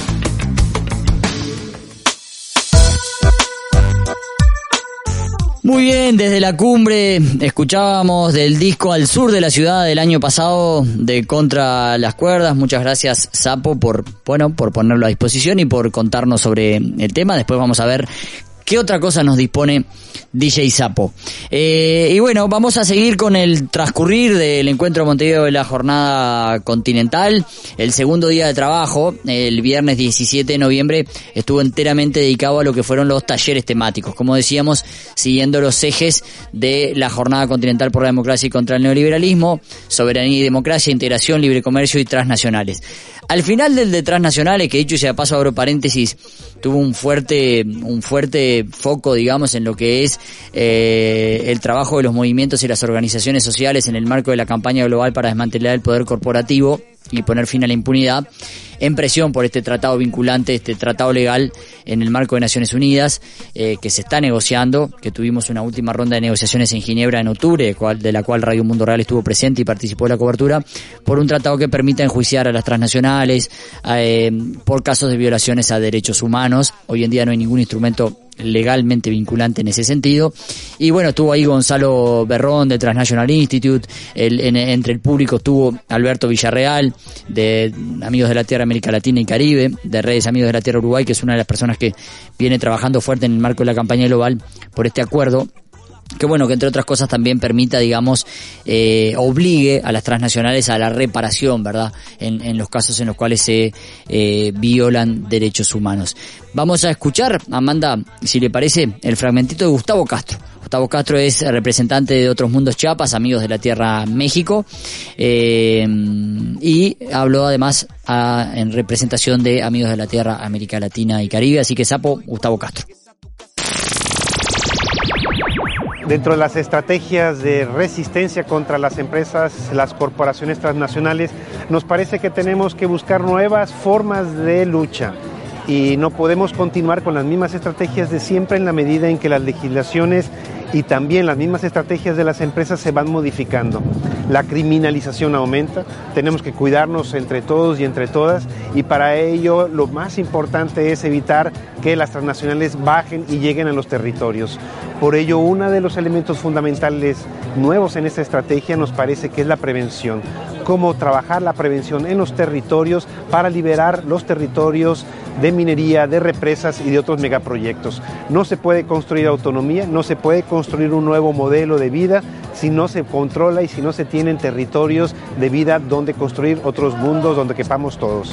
Muy bien, desde la cumbre escuchábamos del disco Al Sur de la Ciudad del año pasado de Contra las Cuerdas. Muchas gracias, Sapo, por, bueno, por ponerlo a disposición y por contarnos sobre el tema. Después vamos a ver qué otra cosa nos dispone D J Sapo. Eh, y bueno, vamos a seguir con el transcurrir del encuentro de Montevideo de la jornada continental. El segundo día de trabajo, el viernes diecisiete de noviembre, estuvo enteramente dedicado a lo que fueron los talleres temáticos. Como decíamos, siguiendo los ejes de la jornada continental por la democracia y contra el neoliberalismo, soberanía y democracia, integración, libre comercio y transnacionales. Al final del de transnacionales, que dicho sea paso, abro paréntesis, tuvo un fuerte, un fuerte foco, digamos, en lo que es eh, el trabajo de los movimientos y las organizaciones sociales en el marco de la campaña global para desmantelar el poder corporativo y poner fin a la impunidad, en presión por este tratado vinculante, este tratado legal en el marco de Naciones Unidas, eh, que se está negociando, que tuvimos una última ronda de negociaciones en Ginebra en octubre, de, cual, de la cual Radio Mundo Real estuvo presente y participó de la cobertura, por un tratado que permita enjuiciar a las transnacionales eh, por casos de violaciones a derechos humanos. Hoy en día no hay ningún instrumento legalmente vinculante en ese sentido. Y bueno, estuvo ahí Gonzalo Berrón de Transnational Institute, el, en, entre el público estuvo Alberto Villarreal de Amigos de la Tierra América Latina y Caribe, de Redes Amigos de la Tierra Uruguay, que es una de las personas que viene trabajando fuerte en el marco de la campaña global por este acuerdo, que bueno, que entre otras cosas también permita, digamos, eh, obligue a las transnacionales a la reparación, ¿verdad?, en, en los casos en los cuales se eh, violan derechos humanos. Vamos a escuchar, Amanda, si le parece, el fragmentito de Gustavo Castro. Gustavo Castro es representante de Otros Mundos Chiapas, Amigos de la Tierra México, eh, y habló además a, en representación de Amigos de la Tierra América Latina y Caribe. Así que, Sapo, Gustavo Castro. Dentro de las estrategias de resistencia contra las empresas, las corporaciones transnacionales, nos parece que tenemos que buscar nuevas formas de lucha y no podemos continuar con las mismas estrategias de siempre en la medida en que las legislaciones y también las mismas estrategias de las empresas se van modificando. La criminalización aumenta, tenemos que cuidarnos entre todos y entre todas, y para ello lo más importante es evitar que las transnacionales bajen y lleguen a los territorios. Por ello, uno de los elementos fundamentales nuevos en esta estrategia nos parece que es la prevención. Cómo trabajar la prevención en los territorios para liberar los territorios de minería, de represas y de otros megaproyectos. No se puede construir autonomía, no se puede construir un nuevo modelo de vida si no se controla y si no se tienen territorios de vida donde construir otros mundos donde quepamos todos.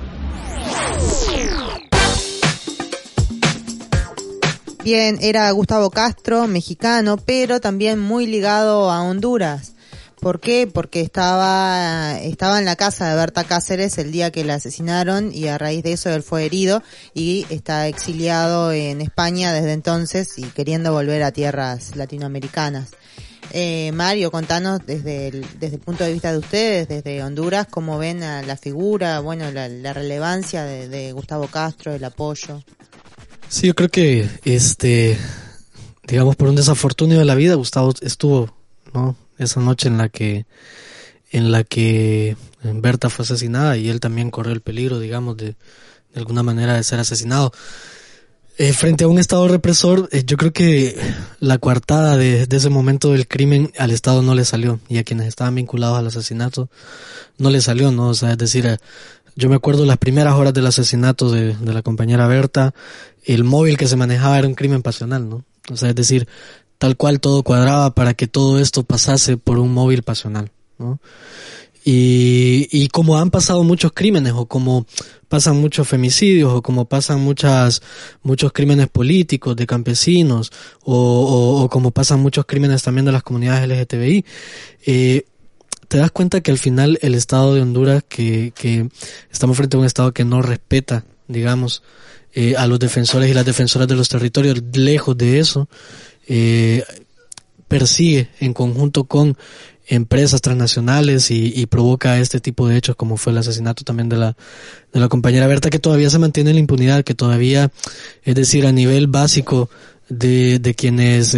Bien, era Gustavo Castro, mexicano, pero también muy ligado a Honduras. ¿Por qué? Porque estaba estaba en la casa de Berta Cáceres el día que la asesinaron y a raíz de eso él fue herido y está exiliado en España desde entonces y queriendo volver a tierras latinoamericanas. Eh, Mario, contanos desde el, desde el punto de vista de ustedes, desde Honduras, cómo ven a la figura, bueno, la, la relevancia de, de Gustavo Castro, el apoyo. Sí, yo creo que, este, digamos, por un desafortunio de la vida, Gustavo estuvo, ¿no?, esa noche en la que en la que Berta fue asesinada y él también corrió el peligro, digamos, de, de alguna manera de ser asesinado. Eh, frente a un Estado represor, eh, yo creo que la coartada de, de ese momento del crimen al Estado no le salió, y a quienes estaban vinculados al asesinato no le salió, ¿no? O sea, es decir, eh, yo me acuerdo las primeras horas del asesinato de, de la compañera Berta, el móvil que se manejaba era un crimen pasional, ¿no? O sea, es decir, tal cual todo cuadraba para que todo esto pasase por un móvil pasional, ¿no? Y, y como han pasado muchos crímenes, o como pasan muchos femicidios, o como pasan muchas, muchos crímenes políticos de campesinos, o, o, o como pasan muchos crímenes también de las comunidades L G T B I, eh, te das cuenta que al final el Estado de Honduras, que, que estamos frente a un Estado que no respeta, digamos, eh, a los defensores y las defensoras de los territorios, lejos de eso, eh, persigue en conjunto con empresas transnacionales y, y provoca este tipo de hechos, como fue el asesinato también de la de la compañera Berta, que todavía se mantiene en la impunidad, que todavía, es decir, a nivel básico de, de quienes eh,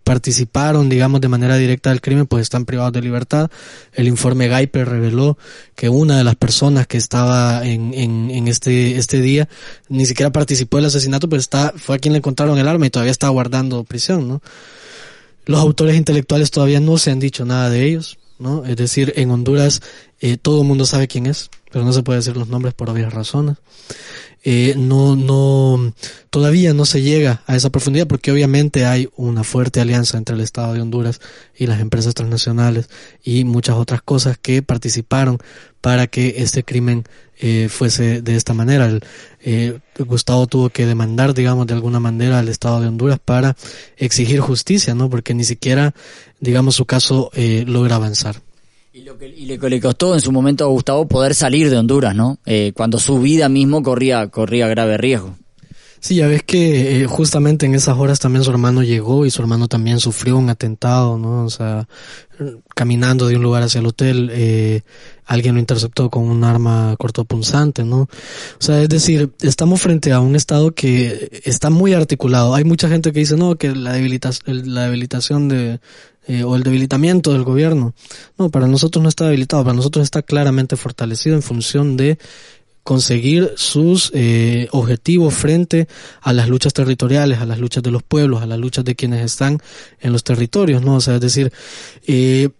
participaron, digamos, de manera directa del crimen, pues están privados de libertad. El informe Geiper reveló que una de las personas que estaba en, en, en este, este día ni siquiera participó del asesinato, pero está, fue a quien le encontraron el arma y todavía está guardando prisión, ¿no? Los autores intelectuales todavía no se han dicho nada de ellos, ¿no? Es decir, en Honduras eh, todo el mundo sabe quién es, pero no se puede decir los nombres por obvias razones. Eh, no, no, todavía no se llega a esa profundidad porque obviamente hay una fuerte alianza entre el Estado de Honduras y las empresas transnacionales y muchas otras cosas que participaron para que este crimen eh, fuese de esta manera. El, eh, Gustavo tuvo que demandar, digamos, de alguna manera al Estado de Honduras para exigir justicia, ¿no? Porque ni siquiera, digamos, su caso eh, logra avanzar. Y lo que y le, le costó en su momento a Gustavo poder salir de Honduras, ¿no? Eh, cuando su vida mismo corría corría grave riesgo. Sí, ya ves que eh, justamente en esas horas también su hermano llegó y su hermano también sufrió un atentado, ¿no? O sea, caminando de un lugar hacia el hotel, eh, alguien lo interceptó con un arma cortopunzante, ¿no? O sea, es decir, estamos frente a un estado que está muy articulado. Hay mucha gente que dice, no, que la debilitación, la debilitación de Eh, o el debilitamiento del gobierno. No, para nosotros no está debilitado, para nosotros está claramente fortalecido en función de conseguir sus eh, objetivos frente a las luchas territoriales, a las luchas de los pueblos, a las luchas de quienes están en los territorios, ¿no? O sea, es decir, eh,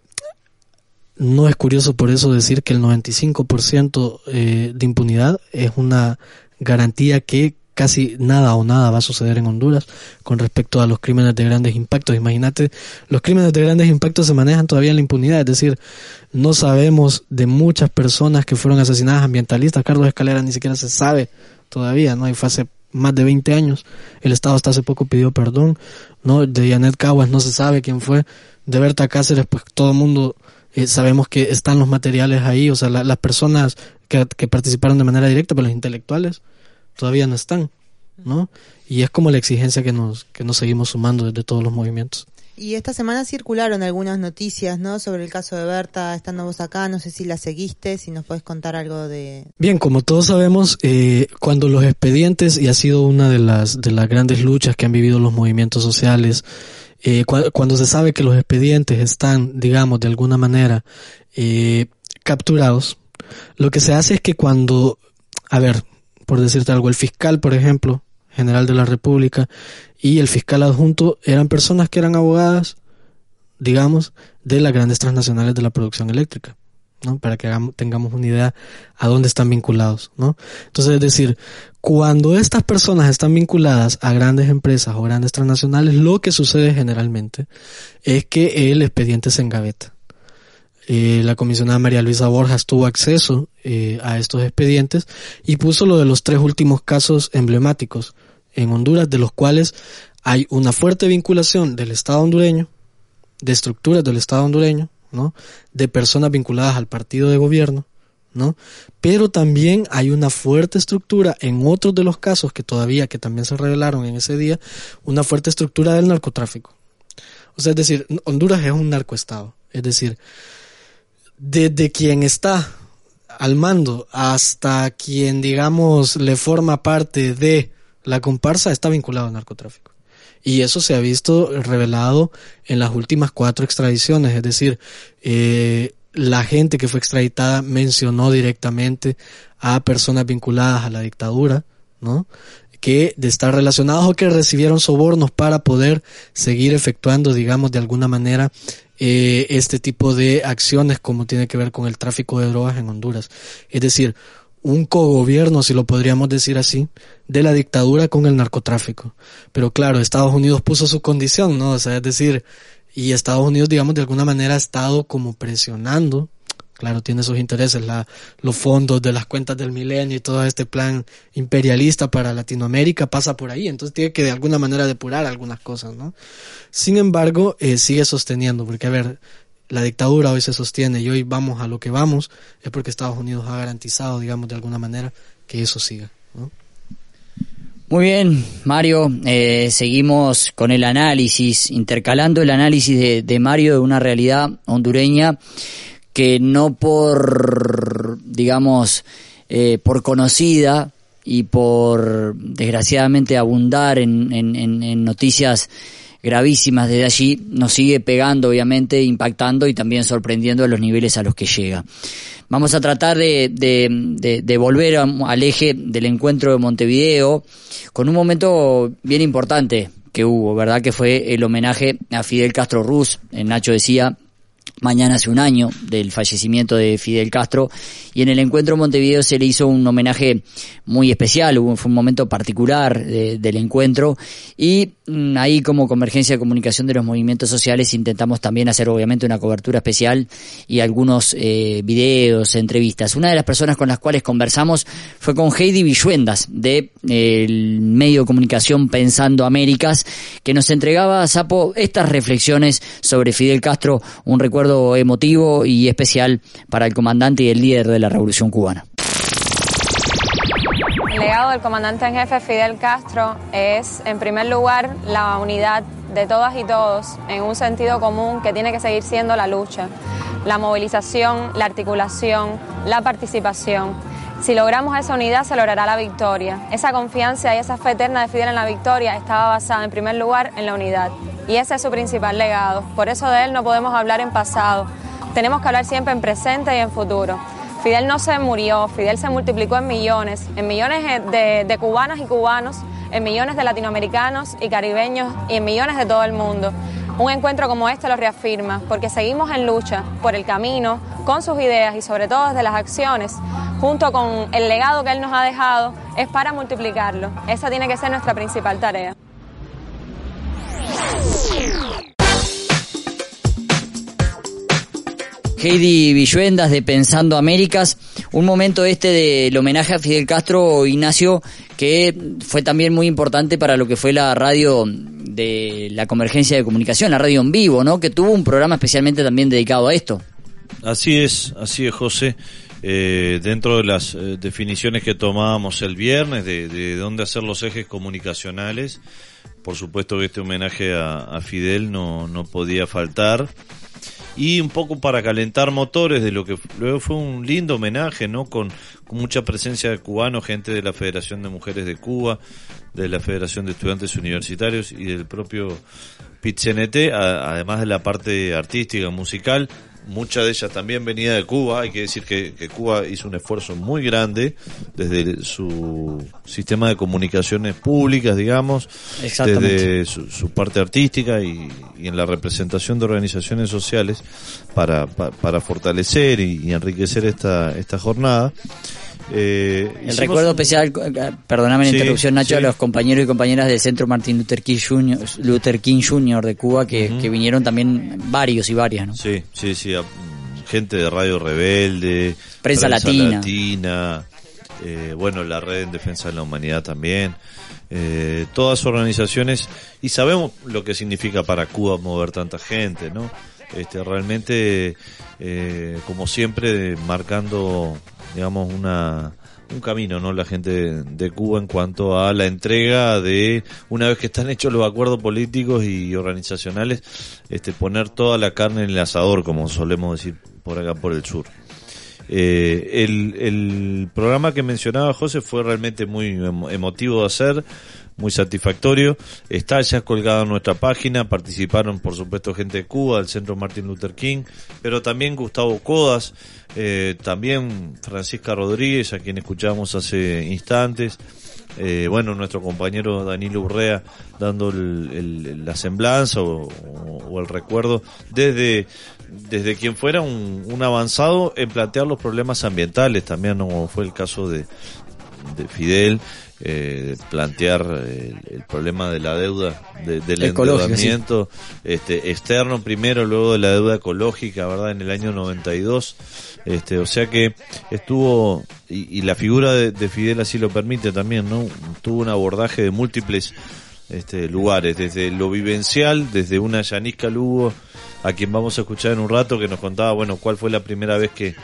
no es curioso por eso decir que el noventa y cinco por ciento eh, de impunidad es una garantía que casi nada o nada va a suceder en Honduras con respecto a los crímenes de grandes impactos. Imagínate, los crímenes de grandes impactos se manejan todavía en la impunidad, es decir, no sabemos de muchas personas que fueron asesinadas, ambientalistas. Carlos Escalera ni siquiera se sabe todavía, ¿no? Y fue hace más de veinte años. El Estado hasta hace poco pidió perdón, ¿no? De Janet Caguas no se sabe quién fue. De Berta Cáceres, pues todo el mundo eh, sabemos que están los materiales ahí, o sea, la, las personas que, que participaron de manera directa, pero los intelectuales todavía no están, ¿no? Y es como la exigencia que nos que nos seguimos sumando desde todos los movimientos. Y esta semana circularon algunas noticias, ¿no? Sobre el caso de Berta, estando vos acá, no sé si la seguiste, si nos podés contar algo de... Bien, como todos sabemos, eh, cuando los expedientes, y ha sido una de las de las grandes luchas que han vivido los movimientos sociales, eh, cu- cuando se sabe que los expedientes están, digamos, de alguna manera eh, capturados, lo que se hace es que cuando, a ver, por decirte algo, el fiscal, por ejemplo, general de la República, y el fiscal adjunto eran personas que eran abogadas, digamos, de las grandes transnacionales de la producción eléctrica, ¿no? Para que hagamos, tengamos una idea a dónde están vinculados, ¿no? Entonces, es decir, cuando estas personas están vinculadas a grandes empresas o grandes transnacionales, lo que sucede generalmente es que el expediente se engaveta. Eh, la comisionada María Luisa Borjas tuvo acceso eh, a estos expedientes y puso lo de los tres últimos casos emblemáticos en Honduras, de los cuales hay una fuerte vinculación del Estado hondureño, de estructuras del Estado hondureño, ¿no? De personas vinculadas al partido de gobierno, ¿no? Pero también hay una fuerte estructura en otros de los casos que todavía, que también se revelaron en ese día, una fuerte estructura del narcotráfico. O sea, es decir, Honduras es un narcoestado, es decir, desde quien está al mando hasta quien, digamos, le forma parte de la comparsa está vinculado al narcotráfico. Y eso se ha visto revelado en las últimas cuatro extradiciones, es decir, eh, la gente que fue extraditada mencionó directamente a personas vinculadas a la dictadura, ¿no? Que de estar relacionados o que recibieron sobornos para poder seguir efectuando, digamos, de alguna manera eh, este tipo de acciones como tiene que ver con el tráfico de drogas en Honduras. Es decir, un cogobierno, si lo podríamos decir así, de la dictadura con el narcotráfico. Pero claro, Estados Unidos puso su condición, ¿no? O sea, es decir, y Estados Unidos, digamos, de alguna manera ha estado como presionando. Claro, tiene sus intereses, la, los fondos de las cuentas del milenio y todo este plan imperialista para Latinoamérica pasa por ahí, entonces tiene que de alguna manera depurar algunas cosas, ¿no? Sin embargo, eh, sigue sosteniendo, porque a ver, la dictadura hoy se sostiene y hoy vamos a lo que vamos, es porque Estados Unidos ha garantizado, digamos, de alguna manera que eso siga, ¿no? Muy bien, Mario, eh, seguimos con el análisis, intercalando el análisis de, de Mario de una realidad hondureña que no por, digamos, eh, por conocida y por, desgraciadamente, abundar en, en, en, en noticias gravísimas desde allí, nos sigue pegando, obviamente, impactando y también sorprendiendo a los niveles a los que llega. Vamos a tratar de, de, de, de volver a, al eje del encuentro de Montevideo con un momento bien importante que hubo, ¿verdad? Que fue el homenaje a Fidel Castro Ruz. Nacho decía, mañana hace un año del fallecimiento de Fidel Castro, y en el encuentro de Montevideo se le hizo un homenaje muy especial, hubo, fue un momento particular de, del encuentro, y mmm, ahí como Convergencia de Comunicación de los Movimientos Sociales intentamos también hacer obviamente una cobertura especial y algunos eh, videos, entrevistas. Una de las personas con las cuales conversamos fue con Heidi Villuendas, de eh, el medio de comunicación Pensando Américas, que nos entregaba, Sapo, estas reflexiones sobre Fidel Castro, un recuerdo emotivo y especial para el comandante y el líder de la Revolución Cubana. El legado del comandante en jefe Fidel Castro es, en primer lugar, la unidad de todas y todos en un sentido común que tiene que seguir siendo la lucha, la movilización, la articulación, la participación. Si logramos esa unidad, se logrará la victoria. Esa confianza y esa fe eterna de Fidel en la victoria estaba basada, en primer lugar, en la unidad. Y ese es su principal legado. Por eso de él no podemos hablar en pasado. Tenemos que hablar siempre en presente y en futuro. Fidel no se murió, Fidel se multiplicó en millones, en millones de, de cubanas y cubanos, en millones de latinoamericanos y caribeños y en millones de todo el mundo. Un encuentro como este lo reafirma, porque seguimos en lucha por el camino, con sus ideas y sobre todo desde las acciones, junto con el legado que él nos ha dejado, es para multiplicarlo. Esa tiene que ser nuestra principal tarea. Heidi Villuendas de Pensando Américas, un momento este del homenaje a Fidel Castro, Ignacio, que fue también muy importante para lo que fue la radio de la Convergencia de Comunicación, la radio en vivo, ¿no? Que tuvo un programa especialmente también dedicado a esto. Así es, así es, José. Eh, dentro de las eh, definiciones que tomábamos el viernes de, de dónde hacer los ejes comunicacionales, por supuesto que este homenaje a, a Fidel no, no podía faltar. Y un poco para calentar motores de lo que luego fue un lindo homenaje, ¿no? Con, con mucha presencia de cubanos, gente de la Federación de Mujeres de Cuba, de la Federación de Estudiantes Universitarios y del propio P I T C N T, a, además de la parte artística, musical. Mucha de ellas también venía de Cuba. Hay que decir que, que Cuba hizo un esfuerzo muy grande desde su sistema de comunicaciones públicas, digamos, desde su, su parte artística y, y en la representación de organizaciones sociales para, para, para fortalecer y, y enriquecer esta, esta jornada. Eh, el recuerdo un... especial, perdóname la sí, interrupción, Nacho, sí. a los compañeros y compañeras del Centro Martin Luther King junior, Luther King junior de Cuba, que, uh-huh. que vinieron también varios y varias, ¿no? Sí, sí, sí, a, gente de Radio Rebelde, Prensa, Prensa Latina, Latina eh, bueno, la Red en Defensa de la Humanidad también, eh, todas organizaciones, y sabemos lo que significa para Cuba mover tanta gente, ¿no? Este, realmente, eh, como siempre, marcando, digamos, una un camino, ¿no? La gente de, de Cuba en cuanto a la entrega de, una vez que están hechos los acuerdos políticos y organizacionales, este, poner toda la carne en el asador, como solemos decir por acá por el sur. Eh, el, el programa que mencionaba José fue realmente muy emotivo de hacer, muy satisfactorio. Está ya colgado en nuestra página. Participaron, por supuesto, gente de Cuba, del Centro Martin Luther King, pero también Gustavo Codas, eh, también Francisca Rodríguez, a quien escuchamos hace instantes. Eh, bueno, nuestro compañero Danilo Urrea dando el, el, la semblanza o, o, o el recuerdo desde desde quien fuera un, un avanzado en plantear los problemas ambientales, también no fue el caso de, de Fidel, eh, plantear el, el problema de la deuda, de, del endeudamiento sí. este, externo primero, luego de la deuda ecológica, ¿verdad? En el año noventa y dos, este, o sea que estuvo, y, y la figura de, de Fidel así lo permite también, ¿no? Tuvo un abordaje de múltiples este, lugares, desde lo vivencial, desde una Yanisca Lugo, a quien vamos a escuchar en un rato, que nos contaba, bueno, cuál fue la primera vez que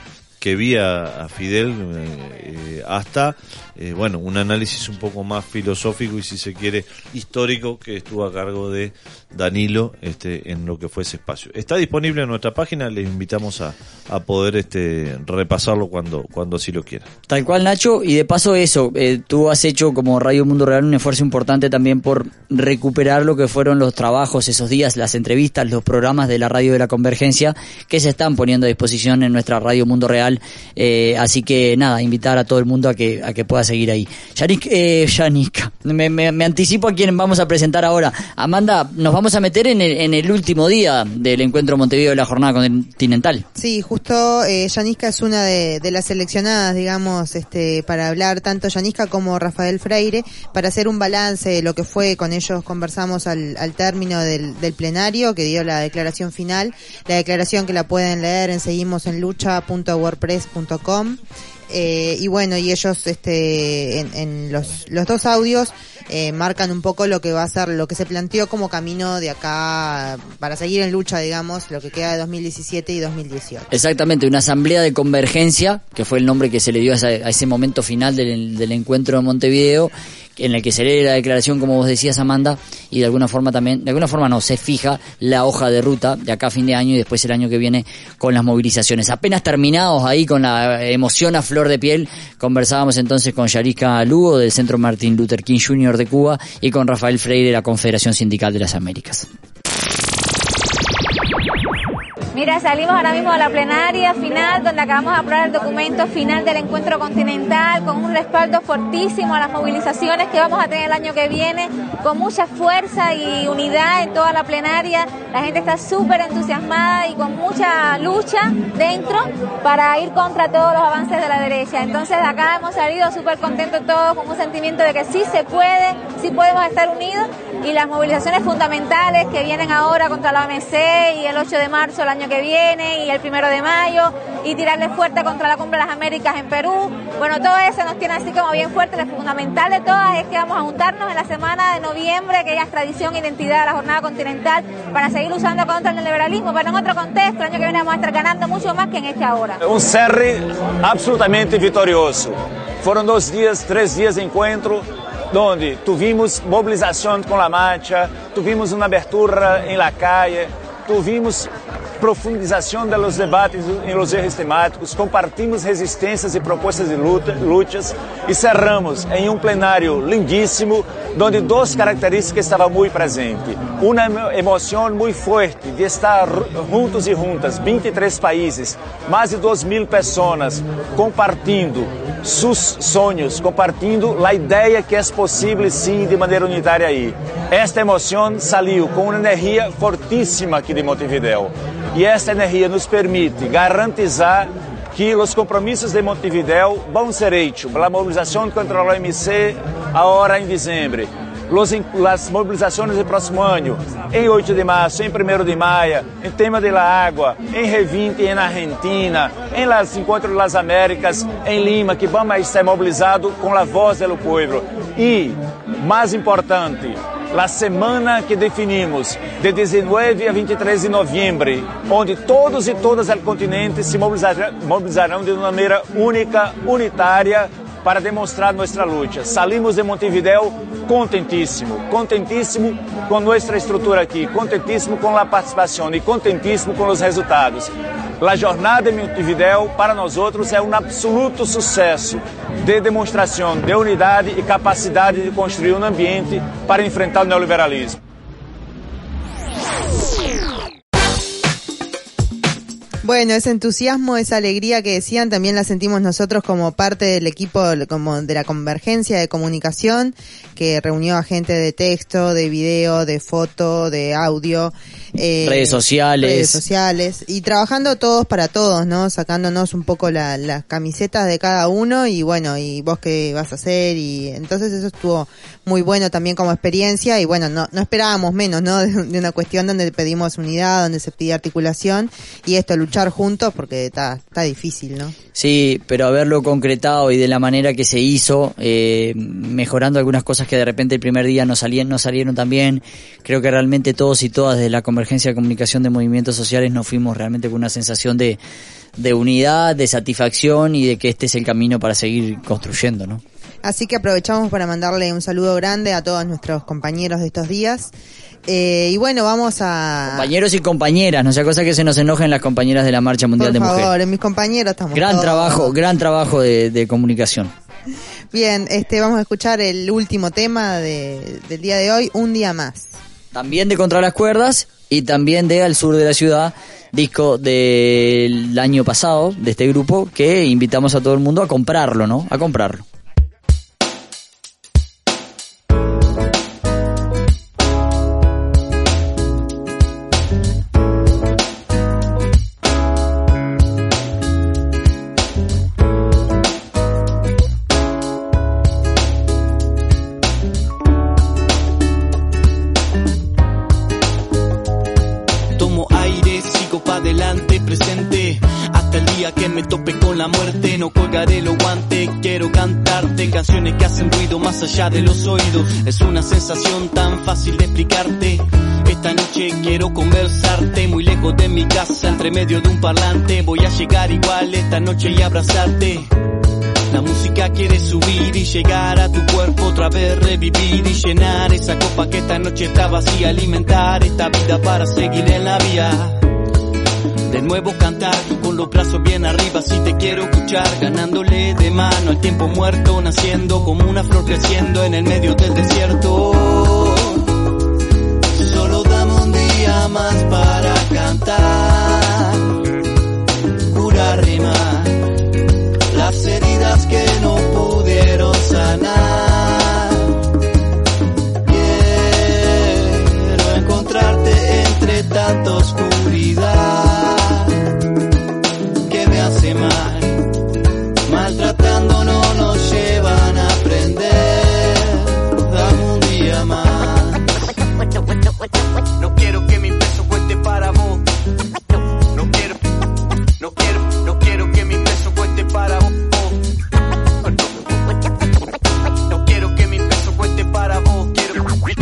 que vi a, a Fidel, eh, hasta eh, bueno, un análisis un poco más filosófico y, si se quiere, histórico, que estuvo a cargo de Danilo este, en lo que fue ese espacio. Está disponible en nuestra página, les invitamos a, a poder este, repasarlo cuando, cuando así lo quieran. Tal cual, Nacho, y de paso eso, eh, tú has hecho como Radio Mundo Real un esfuerzo importante también por recuperar lo que fueron los trabajos esos días, las entrevistas, los programas de la Radio de la Convergencia que se están poniendo a disposición en nuestra Radio Mundo Real, eh, así que nada, invitar a todo el mundo a que a que pueda seguir ahí. Yanik, eh, Yanika, me, me, me anticipo a quien vamos a presentar ahora. Amanda, nos vamos a meter en el, en el último día del encuentro Montevideo de la Jornada Continental. Sí, justo eh, Yanisca es una de, de las seleccionadas, digamos, este, para hablar tanto Yanisca como Rafael Freire, para hacer un balance de lo que fue. Con ellos conversamos al, al término del, del plenario que dio la declaración final, la declaración que la pueden leer en seguimos en lucha punto wordpress punto com. Eh, y bueno, y ellos este en, en los, los dos audios eh, marcan un poco lo que va a ser, lo que se planteó como camino de acá para seguir en lucha, digamos, lo que queda de dos mil diecisiete y dos mil dieciocho. Exactamente, una asamblea de convergencia, que fue el nombre que se le dio a ese, a ese momento final del, del encuentro de Montevideo, en el que se lee la declaración, como vos decías, Amanda, y de alguna forma también, de alguna forma no, se fija la hoja de ruta de acá a fin de año y después el año que viene con las movilizaciones. Apenas terminados ahí con la emoción a flor de piel, conversábamos entonces con Yarisca Lugo del Centro Martin Luther King junior de Cuba y con Rafael Freire de la Confederación Sindical de las Américas. Mira, salimos ahora mismo de la plenaria final, donde acabamos de aprobar el documento final del encuentro continental, con un respaldo fortísimo a las movilizaciones que vamos a tener el año que viene, con mucha fuerza y unidad en toda la plenaria. La gente está súper entusiasmada y con mucha lucha dentro para ir contra todos los avances de la derecha. Entonces, de acá hemos salido súper contentos todos, con un sentimiento de que sí se puede, sí podemos estar unidos, y las movilizaciones fundamentales que vienen ahora contra la O M C y el ocho de marzo el año que viene y el primero de mayo, y tirarle fuerte contra la Cumbre de las Américas en Perú. Bueno, todo eso nos tiene así como bien fuerte. Lo fundamental de todas es que vamos a juntarnos en la semana de noviembre, que ya es tradición e identidad de la Jornada Continental, para seguir usando contra el neoliberalismo, pero en otro contexto. El año que viene vamos a estar ganando mucho más que en este ahora. Um C R absolutamente vitorioso. Foram dois dias, três dias de encontro, onde tuvimos mobilização com a marcha, tuvimos uma abertura em la calle, tuvimos profundização dos debates em los ejes temáticos, compartimos resistências e propostas de luta, lutas, e cerramos em um plenário lindíssimo, onde duas características estavam muito presentes. Uma emoção muito forte de estar juntos e juntas, vinte e três países, mais de duas mil pessoas, compartilhando seus sonhos, compartilhando a ideia que é possível sim de maneira unitária aí. Esta emoção saiu com uma energia fortíssima aqui de Montevideo. E esta energia nos permite garantizar que os compromissos de Montevideo vão ser hechos. A mobilização contra o O M C agora em dezembro. Los, as mobilizações do próximo ano, em oito de março, em primeiro de maio, em tema da água, em G vinte em Argentina, em las Encontros das Américas, em Lima, que vamos estar mobilizados com a voz do povo. E, mais importante, a semana que definimos, de dezenove a vinte e três de novembro, onde todos e todas do continente se mobilizarão, mobilizarão de uma maneira única, unitária, para demonstrar nossa luta. Salimos de Montevideo contentíssimo, contentíssimo com nossa estrutura aqui, contentíssimo com a participação e contentíssimo com os resultados. A jornada de Montevideo para nós outros é um absoluto sucesso de demonstração de unidade e capacidade de construir um ambiente para enfrentar o neoliberalismo. Bueno, ese entusiasmo, esa alegría que decían, también la sentimos nosotros como parte del equipo como de la Convergencia de Comunicación, que reunió a gente de texto, de video, de foto, de audio, eh, redes sociales, redes sociales, y trabajando todos para todos, ¿no? Sacándonos un poco la, las camisetas de cada uno, y bueno, y vos qué vas a hacer, y entonces eso estuvo muy bueno también como experiencia, y bueno, no, no esperábamos menos, ¿no? De, de una cuestión donde pedimos unidad, donde se pide articulación, y esto, luchar luchar juntos porque está está difícil, ¿no? Sí, pero haberlo concretado y de la manera que se hizo, eh, mejorando algunas cosas que de repente el primer día no salían, no salieron tan bien. Creo que realmente todos y todas de la Convergencia de Comunicación de Movimientos Sociales nos fuimos realmente con una sensación de, de unidad, de satisfacción y de que este es el camino para seguir construyendo, ¿no? Así que aprovechamos para mandarle un saludo grande a todos nuestros compañeros de estos días. Eh, y bueno, vamos a... Compañeros y compañeras, no sea cosa que se nos enojen las compañeras de la Marcha Mundial Por de favor, Mujeres. mis compañeros estamos Gran todos. trabajo, gran trabajo de, de comunicación. Bien, este, vamos a escuchar el último tema de, del día de hoy, Un Día Más. También de Contra las Cuerdas y también de Al Sur de la Ciudad, disco del año pasado de este grupo que invitamos a todo el mundo a comprarlo, ¿no? A comprarlo. No colgaré los guantes, quiero cantarte canciones que hacen ruido más allá de los oídos. Es una sensación tan fácil de explicarte. Esta noche quiero conversarte muy lejos de mi casa, entre medio de un parlante. Voy a llegar igual esta noche y abrazarte. La música quiere subir y llegar a tu cuerpo, otra vez revivir y llenar esa copa que esta noche está vacía. Alimentar esta vida para seguir en la vía. De nuevo cantar con los brazos bien arriba, si te quiero escuchar, ganándole de mano al tiempo muerto, naciendo como una flor creciendo en el medio del desierto. Solo dame un día más para cantar, curar, rimar las heridas que no pudieron sanar. Quiero encontrarte entre tanta oscuridad hace mal, maltratando no nos llevan a aprender. Dame un día más. No quiero que mi peso cueste para vos. No quiero, no quiero, no quiero que mi peso cueste para vos. No quiero que mi peso cueste para vos. Quiero,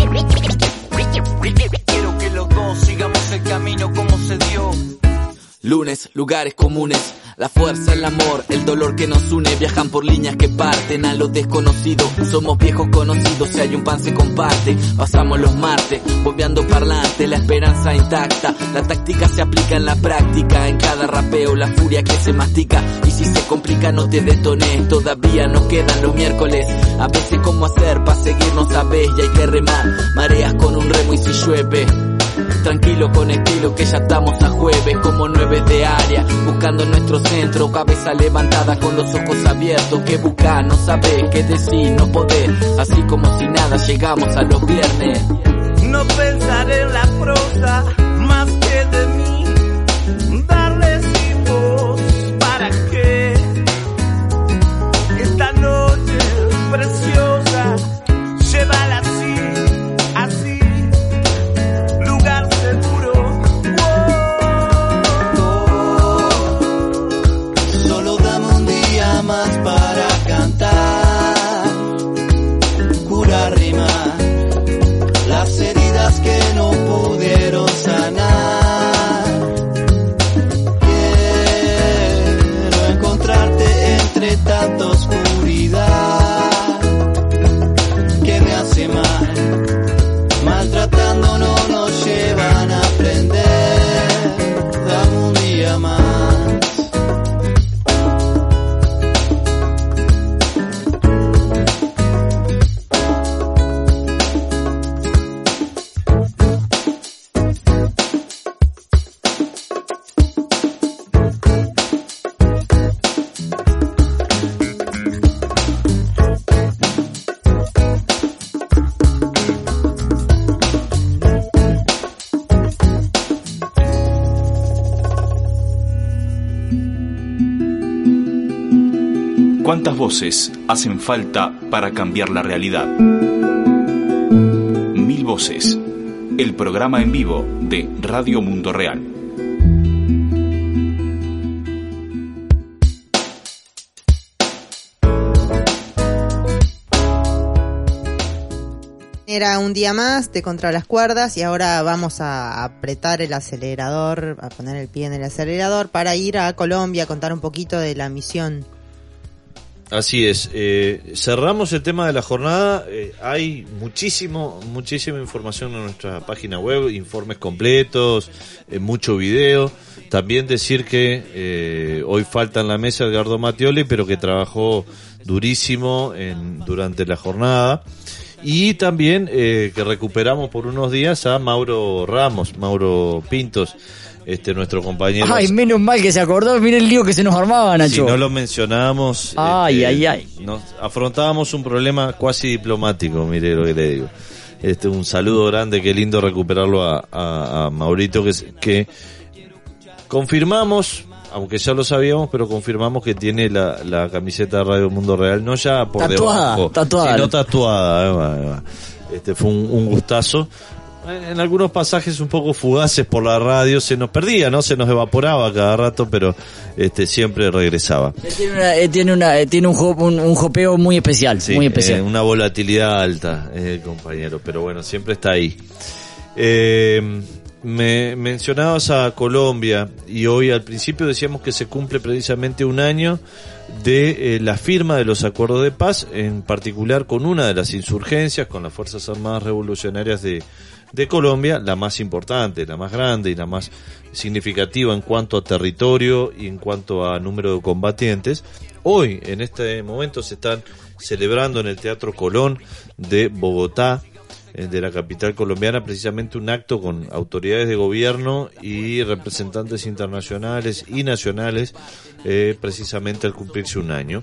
quiero que los dos sigamos el camino como se dio. Lunes, lugares comunes, la fuerza, el amor, el dolor que nos une, viajan por líneas que parten a lo desconocido. Somos viejos conocidos, si hay un pan se comparte. Pasamos los martes, bombeando parlante, la esperanza intacta. La táctica se aplica en la práctica, en cada rapeo la furia que se mastica. Y si se complica no te detones, todavía nos quedan los miércoles. A veces cómo hacer pa' seguir no sabés y hay que remar. Mareas con un remo y si llueve, tranquilo con estilo que ya estamos a jueves, como nueve de área, buscando nuestro centro, cabeza levantada con los ojos abiertos. ¿Qué buscar? No sabés, qué decir, no podés. Así como si nada llegamos a los viernes. No pensar en la prosa más que de mí, darle sin voz para que esta noche preciosa llévala así, así. Lugar seguro. Wow. Solo dame un día más para cantar, curar, rimar las heridas que no pudieron sanar. Quiero encontrarte entre tanta oscuridad que me hace mal, maltratando no nos llevan a aprender. Dame un día más. ¿Cuántas voces hacen falta para cambiar la realidad? Mil voces, el programa en vivo de Radio Mundo Real. Era un día más de Contra las Cuerdas y ahora vamos a apretar el acelerador, a poner el pie en el acelerador para ir a Colombia a contar un poquito de la misión. Así es, eh, cerramos el tema de la jornada, eh, hay muchísimo, muchísima información en nuestra página web, informes completos, eh, mucho video. También decir que eh, hoy falta en la mesa Edgardo Mattioli, pero que trabajó durísimo en, durante la jornada. Y también eh, que recuperamos por unos días a Mauro Ramos, Mauro Pintos, este nuestro compañero. Ay, menos mal que se acordó, mira el lío que se nos armaba, Nacho. Si no lo mencionábamos, ay, este, ay, ay. Nos afrontábamos un problema cuasi diplomático, mire lo que le digo. Este, un saludo grande, qué lindo recuperarlo a, a, a Maurito, que, que confirmamos, aunque ya lo sabíamos, pero confirmamos que tiene la, la camiseta de Radio Mundo Real, no ya por tatuada, debajo, tatuada. sino tatuada. Eva, Eva. Este fue un, un gustazo. En algunos pasajes un poco fugaces por la radio se nos perdía, ¿no? Se nos evaporaba cada rato, pero este siempre regresaba. Él tiene una, él tiene una, él tiene un, un, un jopeo muy especial, sí, muy especial. Eh, una volatilidad alta, eh, compañero, pero bueno, siempre está ahí. Eh, me mencionabas a Colombia y hoy al principio decíamos que se cumple precisamente un año de eh, la firma de los acuerdos de paz, en particular con una de las insurgencias, con las Fuerzas Armadas Revolucionarias de, de Colombia, la más importante, la más grande y la más significativa en cuanto a territorio y en cuanto a número de combatientes. Hoy, en este momento, se están celebrando en el Teatro Colón de Bogotá, de la capital colombiana, precisamente un acto con autoridades de gobierno y representantes internacionales y nacionales, eh, precisamente al cumplirse un año.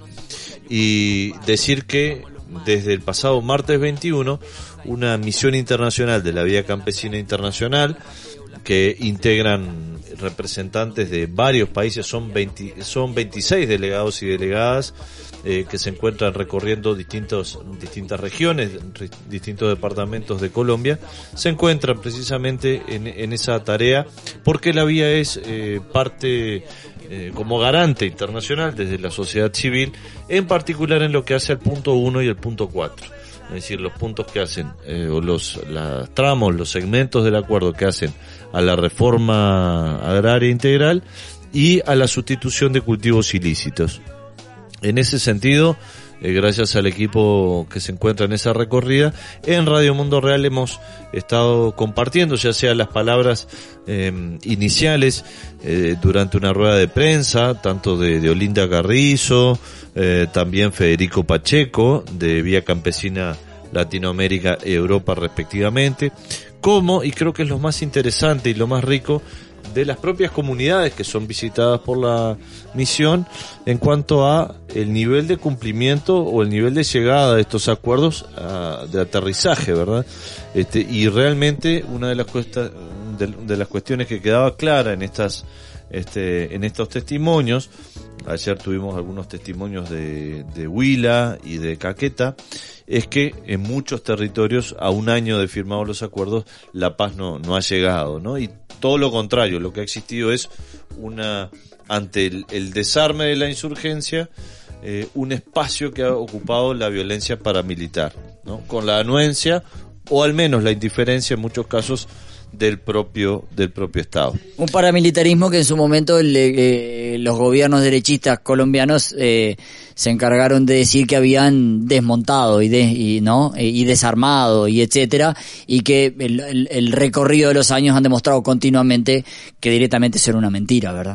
Y decir que desde el pasado martes veintiuno, una misión internacional de la Vía Campesina Internacional, que integran representantes de varios países, son veinte, son veintiséis delegados y delegadas, eh, que se encuentran recorriendo distintos, distintas regiones, re, distintos departamentos de Colombia, se encuentran precisamente en, en esa tarea, porque la vía es eh, parte eh, como garante internacional desde la sociedad civil, en particular en lo que hace al punto uno y el punto cuatro. Es decir, los puntos que hacen, eh, o los las tramos, los segmentos del acuerdo que hacen a la reforma agraria integral y a la sustitución de cultivos ilícitos. En ese sentido, eh, gracias al equipo que se encuentra en esa recorrida, en Radio Mundo Real hemos estado compartiendo, ya sea las palabras eh, iniciales eh, durante una rueda de prensa, tanto de, de Olinda Carrizo, eh, también Federico Pacheco, de Vía Campesina Latinoamérica y Europa respectivamente, como, y creo que es lo más interesante y lo más rico, de las propias comunidades que son visitadas por la misión en cuanto a el nivel de cumplimiento o el nivel de llegada de estos acuerdos a, de aterrizaje, ¿verdad? Este, y realmente una de las cuesta, de, de las cuestiones que quedaba clara en estas este en estos testimonios, ayer tuvimos algunos testimonios de, de Huila y de Caquetá, es que en muchos territorios a un año de firmados los acuerdos la paz no, no ha llegado, ¿no? Y todo lo contrario, lo que ha existido es una, ante el, el desarme de la insurgencia, eh, un espacio que ha ocupado la violencia paramilitar, ¿no? Con la anuencia o al menos la indiferencia en muchos casos del propio del propio Estado. Un paramilitarismo que en su momento le, eh, los gobiernos derechistas colombianos eh, se encargaron de decir que habían desmontado y, de, y no eh, y desarmado y etcétera, y que el, el, el recorrido de los años han demostrado continuamente que directamente eso era una mentira, ¿verdad?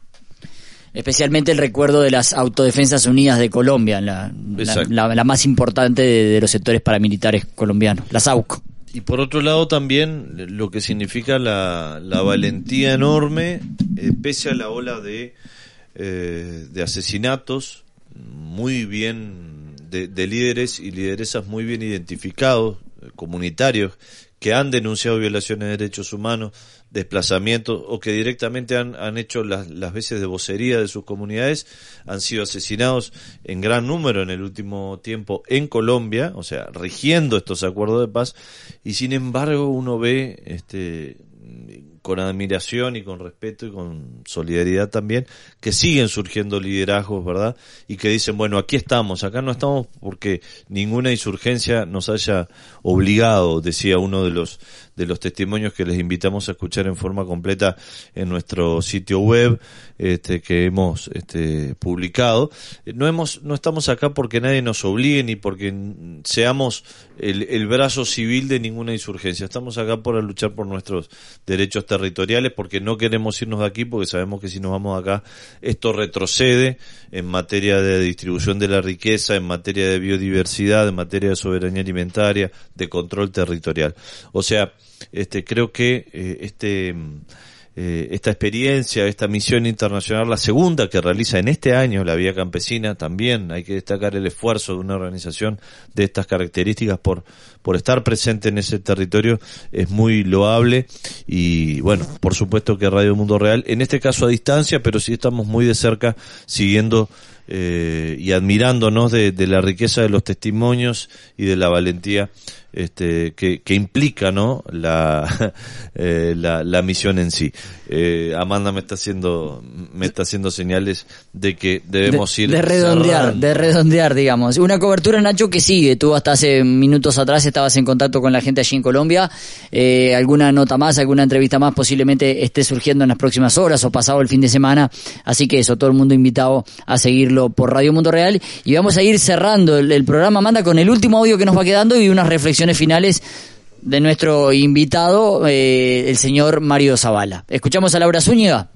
Especialmente el recuerdo de las Autodefensas Unidas de Colombia, la, la, la, la más importante de, de los sectores paramilitares colombianos, las A U C. Y por otro lado también lo que significa la, la valentía enorme, eh, pese a la ola de, eh, de asesinatos muy bien, de, de líderes y lideresas muy bien identificados, eh, comunitarios, que han denunciado violaciones de derechos humanos, desplazamientos, o que directamente han, han hecho las, las veces de vocería de sus comunidades, han sido asesinados en gran número en el último tiempo en Colombia, o sea, rigiendo estos acuerdos de paz, y sin embargo uno ve este con admiración y con respeto y con solidaridad también, que siguen surgiendo liderazgos, ¿verdad? Y que dicen, bueno, aquí estamos, acá no estamos porque ninguna insurgencia nos haya obligado, decía uno de los de los testimonios que les invitamos a escuchar en forma completa en nuestro sitio web, este, que hemos este, publicado. No hemos, no estamos acá porque nadie nos obligue ni porque seamos el, el brazo civil de ninguna insurgencia. Estamos acá para luchar por nuestros derechos territoriales, porque no queremos irnos de aquí, porque sabemos que si nos vamos de acá, esto retrocede en materia de distribución de la riqueza, en materia de biodiversidad, en materia de soberanía alimentaria, de control territorial. O sea, este, creo que eh, este eh, esta experiencia, esta misión internacional, la segunda que realiza en este año la Vía Campesina, también hay que destacar el esfuerzo de una organización de estas características por por estar presente en ese territorio, es muy loable. Y bueno, por supuesto que Radio Mundo Real, en este caso a distancia, pero sí estamos muy de cerca siguiendo eh, y admirándonos de, de la riqueza de los testimonios y de la valentía este que, que implica, ¿no?, la, eh, la la misión en sí. Eh, Amanda me está haciendo me está haciendo señales de que debemos de, ir de redondear, cerrando. de redondear, digamos. Una cobertura, Nacho, que sigue. Tú hasta hace minutos atrás estabas en contacto con la gente allí en Colombia. Eh, alguna nota más, alguna entrevista más posiblemente esté surgiendo en las próximas horas o pasado el fin de semana. Así que eso, todo el mundo invitado a seguirlo por Radio Mundo Real. Y vamos a ir cerrando el, el programa, Amanda, con el último audio que nos va quedando y unas reflexiones finales de nuestro invitado, eh, el señor Mario Zavala. Escuchamos a Laura Zúñiga.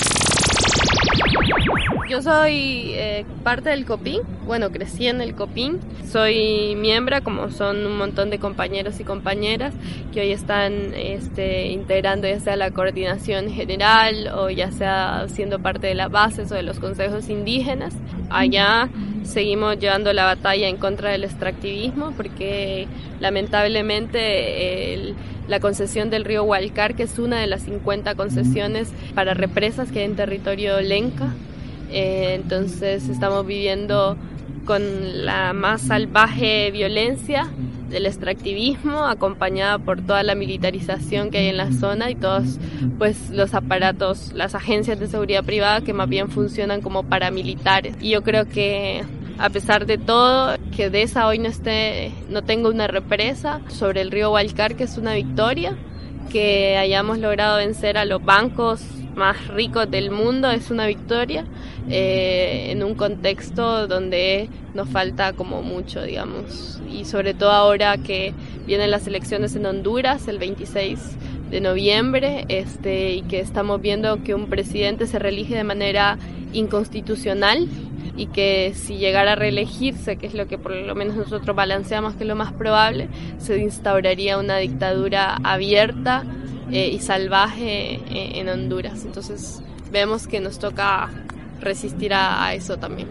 Yo soy eh, parte del COPIN, bueno, crecí en el COPIN, soy miembro, como son un montón de compañeros y compañeras que hoy están este, integrando ya sea la coordinación general o ya sea siendo parte de las bases o de los consejos indígenas. Allá seguimos llevando la batalla en contra del extractivismo porque lamentablemente el, la concesión del río Hualcar, que es una de las cincuenta concesiones para represas que hay en territorio lenca, Eh, entonces estamos viviendo con la más salvaje violencia del extractivismo, acompañada por toda la militarización que hay en la zona y todos pues los aparatos, las agencias de seguridad privada que más bien funcionan como paramilitares. Y yo creo que a pesar de todo, que de esa hoy no esté, no tengo una represa sobre el río Hualcar, que es una victoria, que hayamos logrado vencer a los bancos más ricos del mundo, es una victoria, eh, en un contexto donde nos falta como mucho, digamos, y sobre todo ahora que vienen las elecciones en Honduras el veintiséis de noviembre, este, y que estamos viendo que un presidente se reelige de manera inconstitucional y que si llegara a reelegirse, que es lo que por lo menos nosotros balanceamos que es lo más probable, se instauraría una dictadura abierta eh, y salvaje eh, en Honduras. Entonces vemos que nos toca resistir a, a eso también.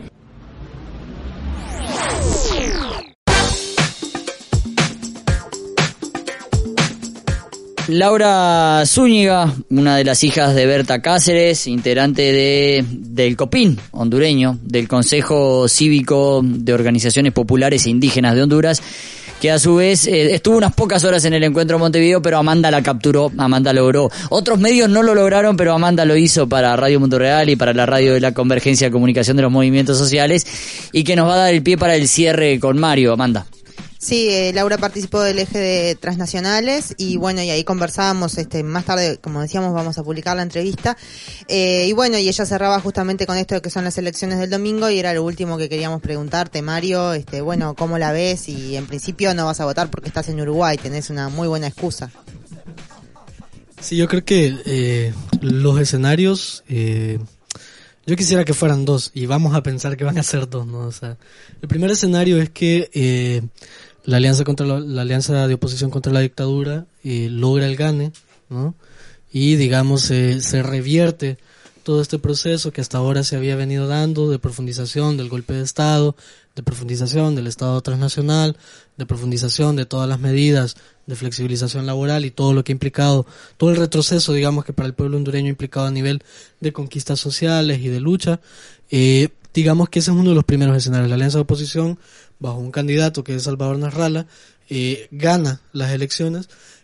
Laura Zúñiga, una de las hijas de Berta Cáceres, integrante de del COPIN hondureño, del Consejo Cívico de Organizaciones Populares e Indígenas de Honduras, que a su vez eh, estuvo unas pocas horas en el encuentro en Montevideo, pero Amanda la capturó, Amanda logró. Otros medios no lo lograron, pero Amanda lo hizo para Radio Mundo Real y para la radio de la Convergencia de Comunicación de los Movimientos Sociales, y que nos va a dar el pie para el cierre con Mario. Amanda. Sí, eh, Laura participó del eje de transnacionales y bueno, y ahí conversábamos, este, más tarde, como decíamos, vamos a publicar la entrevista, eh, y bueno, y ella cerraba justamente con esto de que son las elecciones del domingo y era lo último que queríamos preguntarte, Mario, este, bueno, ¿cómo la ves? Y en principio no vas a votar porque estás en Uruguay, tenés una muy buena excusa. Sí, yo creo que eh, los escenarios, eh, yo quisiera que fueran dos y vamos a pensar que van a ser dos, ¿no? O sea, el primer escenario es que eh, la alianza contra la, la alianza de oposición contra la dictadura eh, logra el gane, ¿no? Y digamos eh, se revierte todo este proceso que hasta ahora se había venido dando de profundización del golpe de Estado, de profundización del Estado transnacional, de profundización de todas las medidas de flexibilización laboral y todo lo que ha implicado, todo el retroceso, digamos, que para el pueblo hondureño ha implicado a nivel de conquistas sociales y de lucha. Eh, digamos que ese es uno de los primeros escenarios. La alianza de oposición, bajo un candidato que es Salvador Nasralla, eh, gana las elecciones,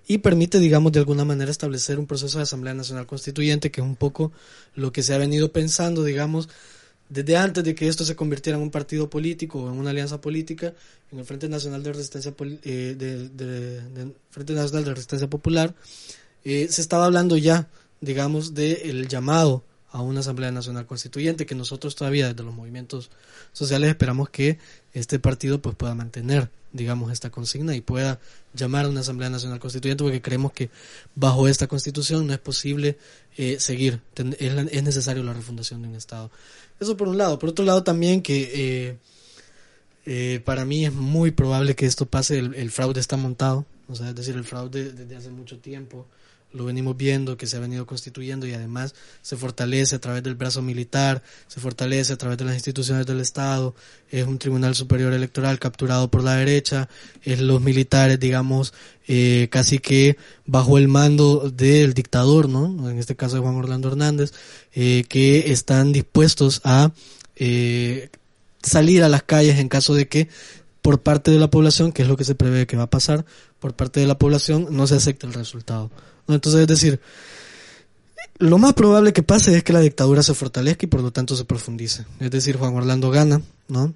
y permite, digamos, de alguna manera establecer un proceso de Asamblea Nacional Constituyente, que es un poco lo que se ha venido pensando, digamos, desde antes de que esto se convirtiera en un partido político o en una alianza política, en el Frente Nacional de Resistencia eh, de, de, de Frente Nacional de Resistencia Popular, eh, se estaba hablando ya, digamos, del llamado a una Asamblea Nacional Constituyente, que nosotros todavía desde los movimientos sociales esperamos que este partido pues pueda mantener, digamos, esta consigna y pueda llamar a una Asamblea Nacional Constituyente, porque creemos que bajo esta Constitución no es posible eh, seguir, es, la, es necesario la refundación de un Estado. Eso por un lado. Por otro lado también que eh, eh, para mí es muy probable que esto pase, el, el fraude está montado, o sea, es decir, el fraude desde hace mucho tiempo lo venimos viendo, que se ha venido constituyendo y además se fortalece a través del brazo militar, se fortalece a través de las instituciones del Estado, es un Tribunal Superior Electoral capturado por la derecha, es los militares, digamos, eh, casi que bajo el mando del dictador, ¿no? En este caso de Juan Orlando Hernández, eh, que están dispuestos a eh, salir a las calles en caso de que por parte de la población, que es lo que se prevé que va a pasar, por parte de la población no se acepte el resultado, ¿no? Entonces, es decir, lo más probable que pase es que la dictadura se fortalezca y por lo tanto se profundice. Es decir, Juan Orlando gana, ¿no?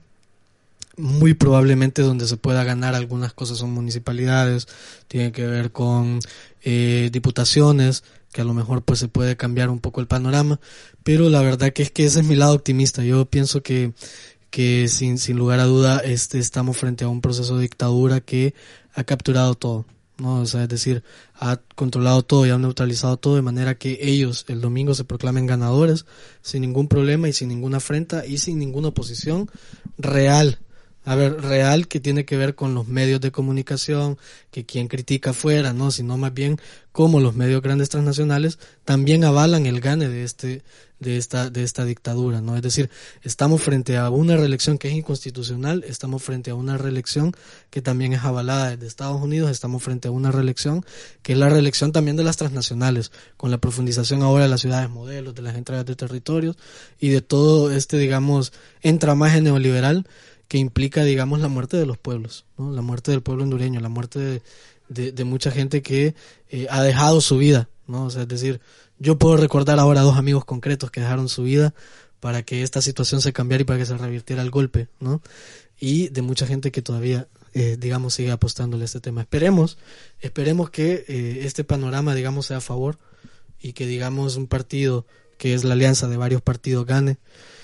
Muy probablemente donde se pueda ganar algunas cosas son municipalidades, tiene que ver con eh, diputaciones, que a lo mejor pues se puede cambiar un poco el panorama, pero la verdad que es que ese es mi lado optimista. Yo pienso que que sin sin lugar a duda este estamos frente a un proceso de dictadura que ha capturado todo, ¿no? O sea, es decir, ha controlado todo y ha neutralizado todo de manera que ellos el domingo se proclamen ganadores sin ningún problema y sin ninguna afrenta y sin ninguna oposición real. A ver, real que tiene que ver con los medios de comunicación, que quien critica fuera, no, sino más bien como los medios grandes transnacionales también avalan el gane de este de esta de esta dictadura, ¿no? Es decir, estamos frente a una reelección que es inconstitucional, estamos frente a una reelección que también es avalada desde Estados Unidos, estamos frente a una reelección que es la reelección también de las transnacionales, con la profundización ahora de las ciudades modelos, de las entregas de territorios y de todo este, digamos, entramaje neoliberal que implica, digamos, la muerte de los pueblos, ¿no? La muerte del pueblo hondureño, la muerte de, de, de mucha gente que eh, ha dejado su vida, ¿no? O sea, es decir, yo puedo recordar ahora a dos amigos concretos que dejaron su vida para que esta situación se cambiara y para que se revirtiera el golpe, ¿no? Y de mucha gente que todavía, eh, digamos, sigue apostándole a este tema. Esperemos, esperemos que eh, este panorama, digamos, sea a favor y que, digamos, un partido que es la alianza de varios partidos gane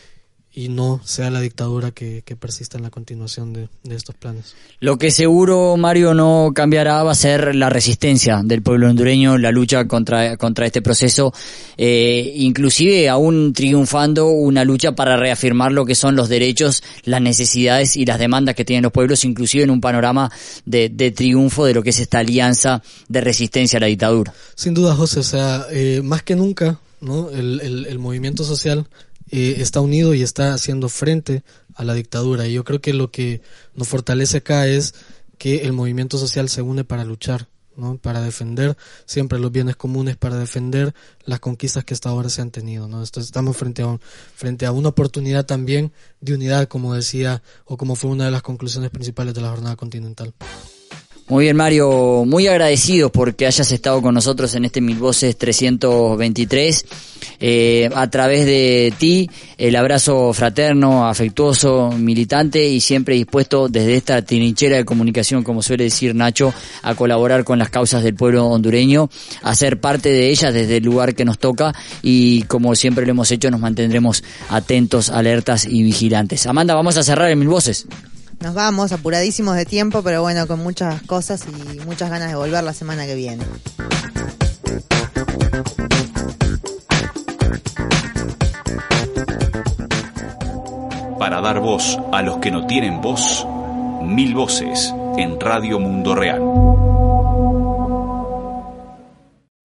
y no sea la dictadura que, que persista en la continuación de, de estos planes. Lo que seguro, Mario, no cambiará va a ser la resistencia del pueblo hondureño, la lucha contra contra este proceso, eh, inclusive aún triunfando una lucha para reafirmar lo que son los derechos, las necesidades y las demandas que tienen los pueblos, inclusive en un panorama de, de triunfo de lo que es esta alianza de resistencia a la dictadura. Sin duda, José, o sea, eh, más que nunca, ¿no? El, el, el movimiento social Eh, está unido y está haciendo frente a la dictadura, y yo creo que lo que nos fortalece acá es que el movimiento social se une para luchar, ¿no? Para defender siempre los bienes comunes, para defender las conquistas que hasta ahora se han tenido, ¿no? Entonces estamos frente a un, frente a una oportunidad también de unidad, como decía, o como fue una de las conclusiones principales de la Jornada Continental. Muy bien, Mario, muy agradecidos porque hayas estado con nosotros en este Mil Voces trescientos veintitrés. Eh, a través de ti, el abrazo fraterno, afectuoso, militante y siempre dispuesto desde esta trinchera de comunicación, como suele decir Nacho, a colaborar con las causas del pueblo hondureño, a ser parte de ellas desde el lugar que nos toca y, como siempre lo hemos hecho, nos mantendremos atentos, alertas y vigilantes. Amanda, vamos a cerrar el Mil Voces. Nos vamos, apuradísimos de tiempo, pero bueno, con muchas cosas y muchas ganas de volver la semana que viene. Para dar voz a los que no tienen voz, Mil Voces en Radio Mundo Real.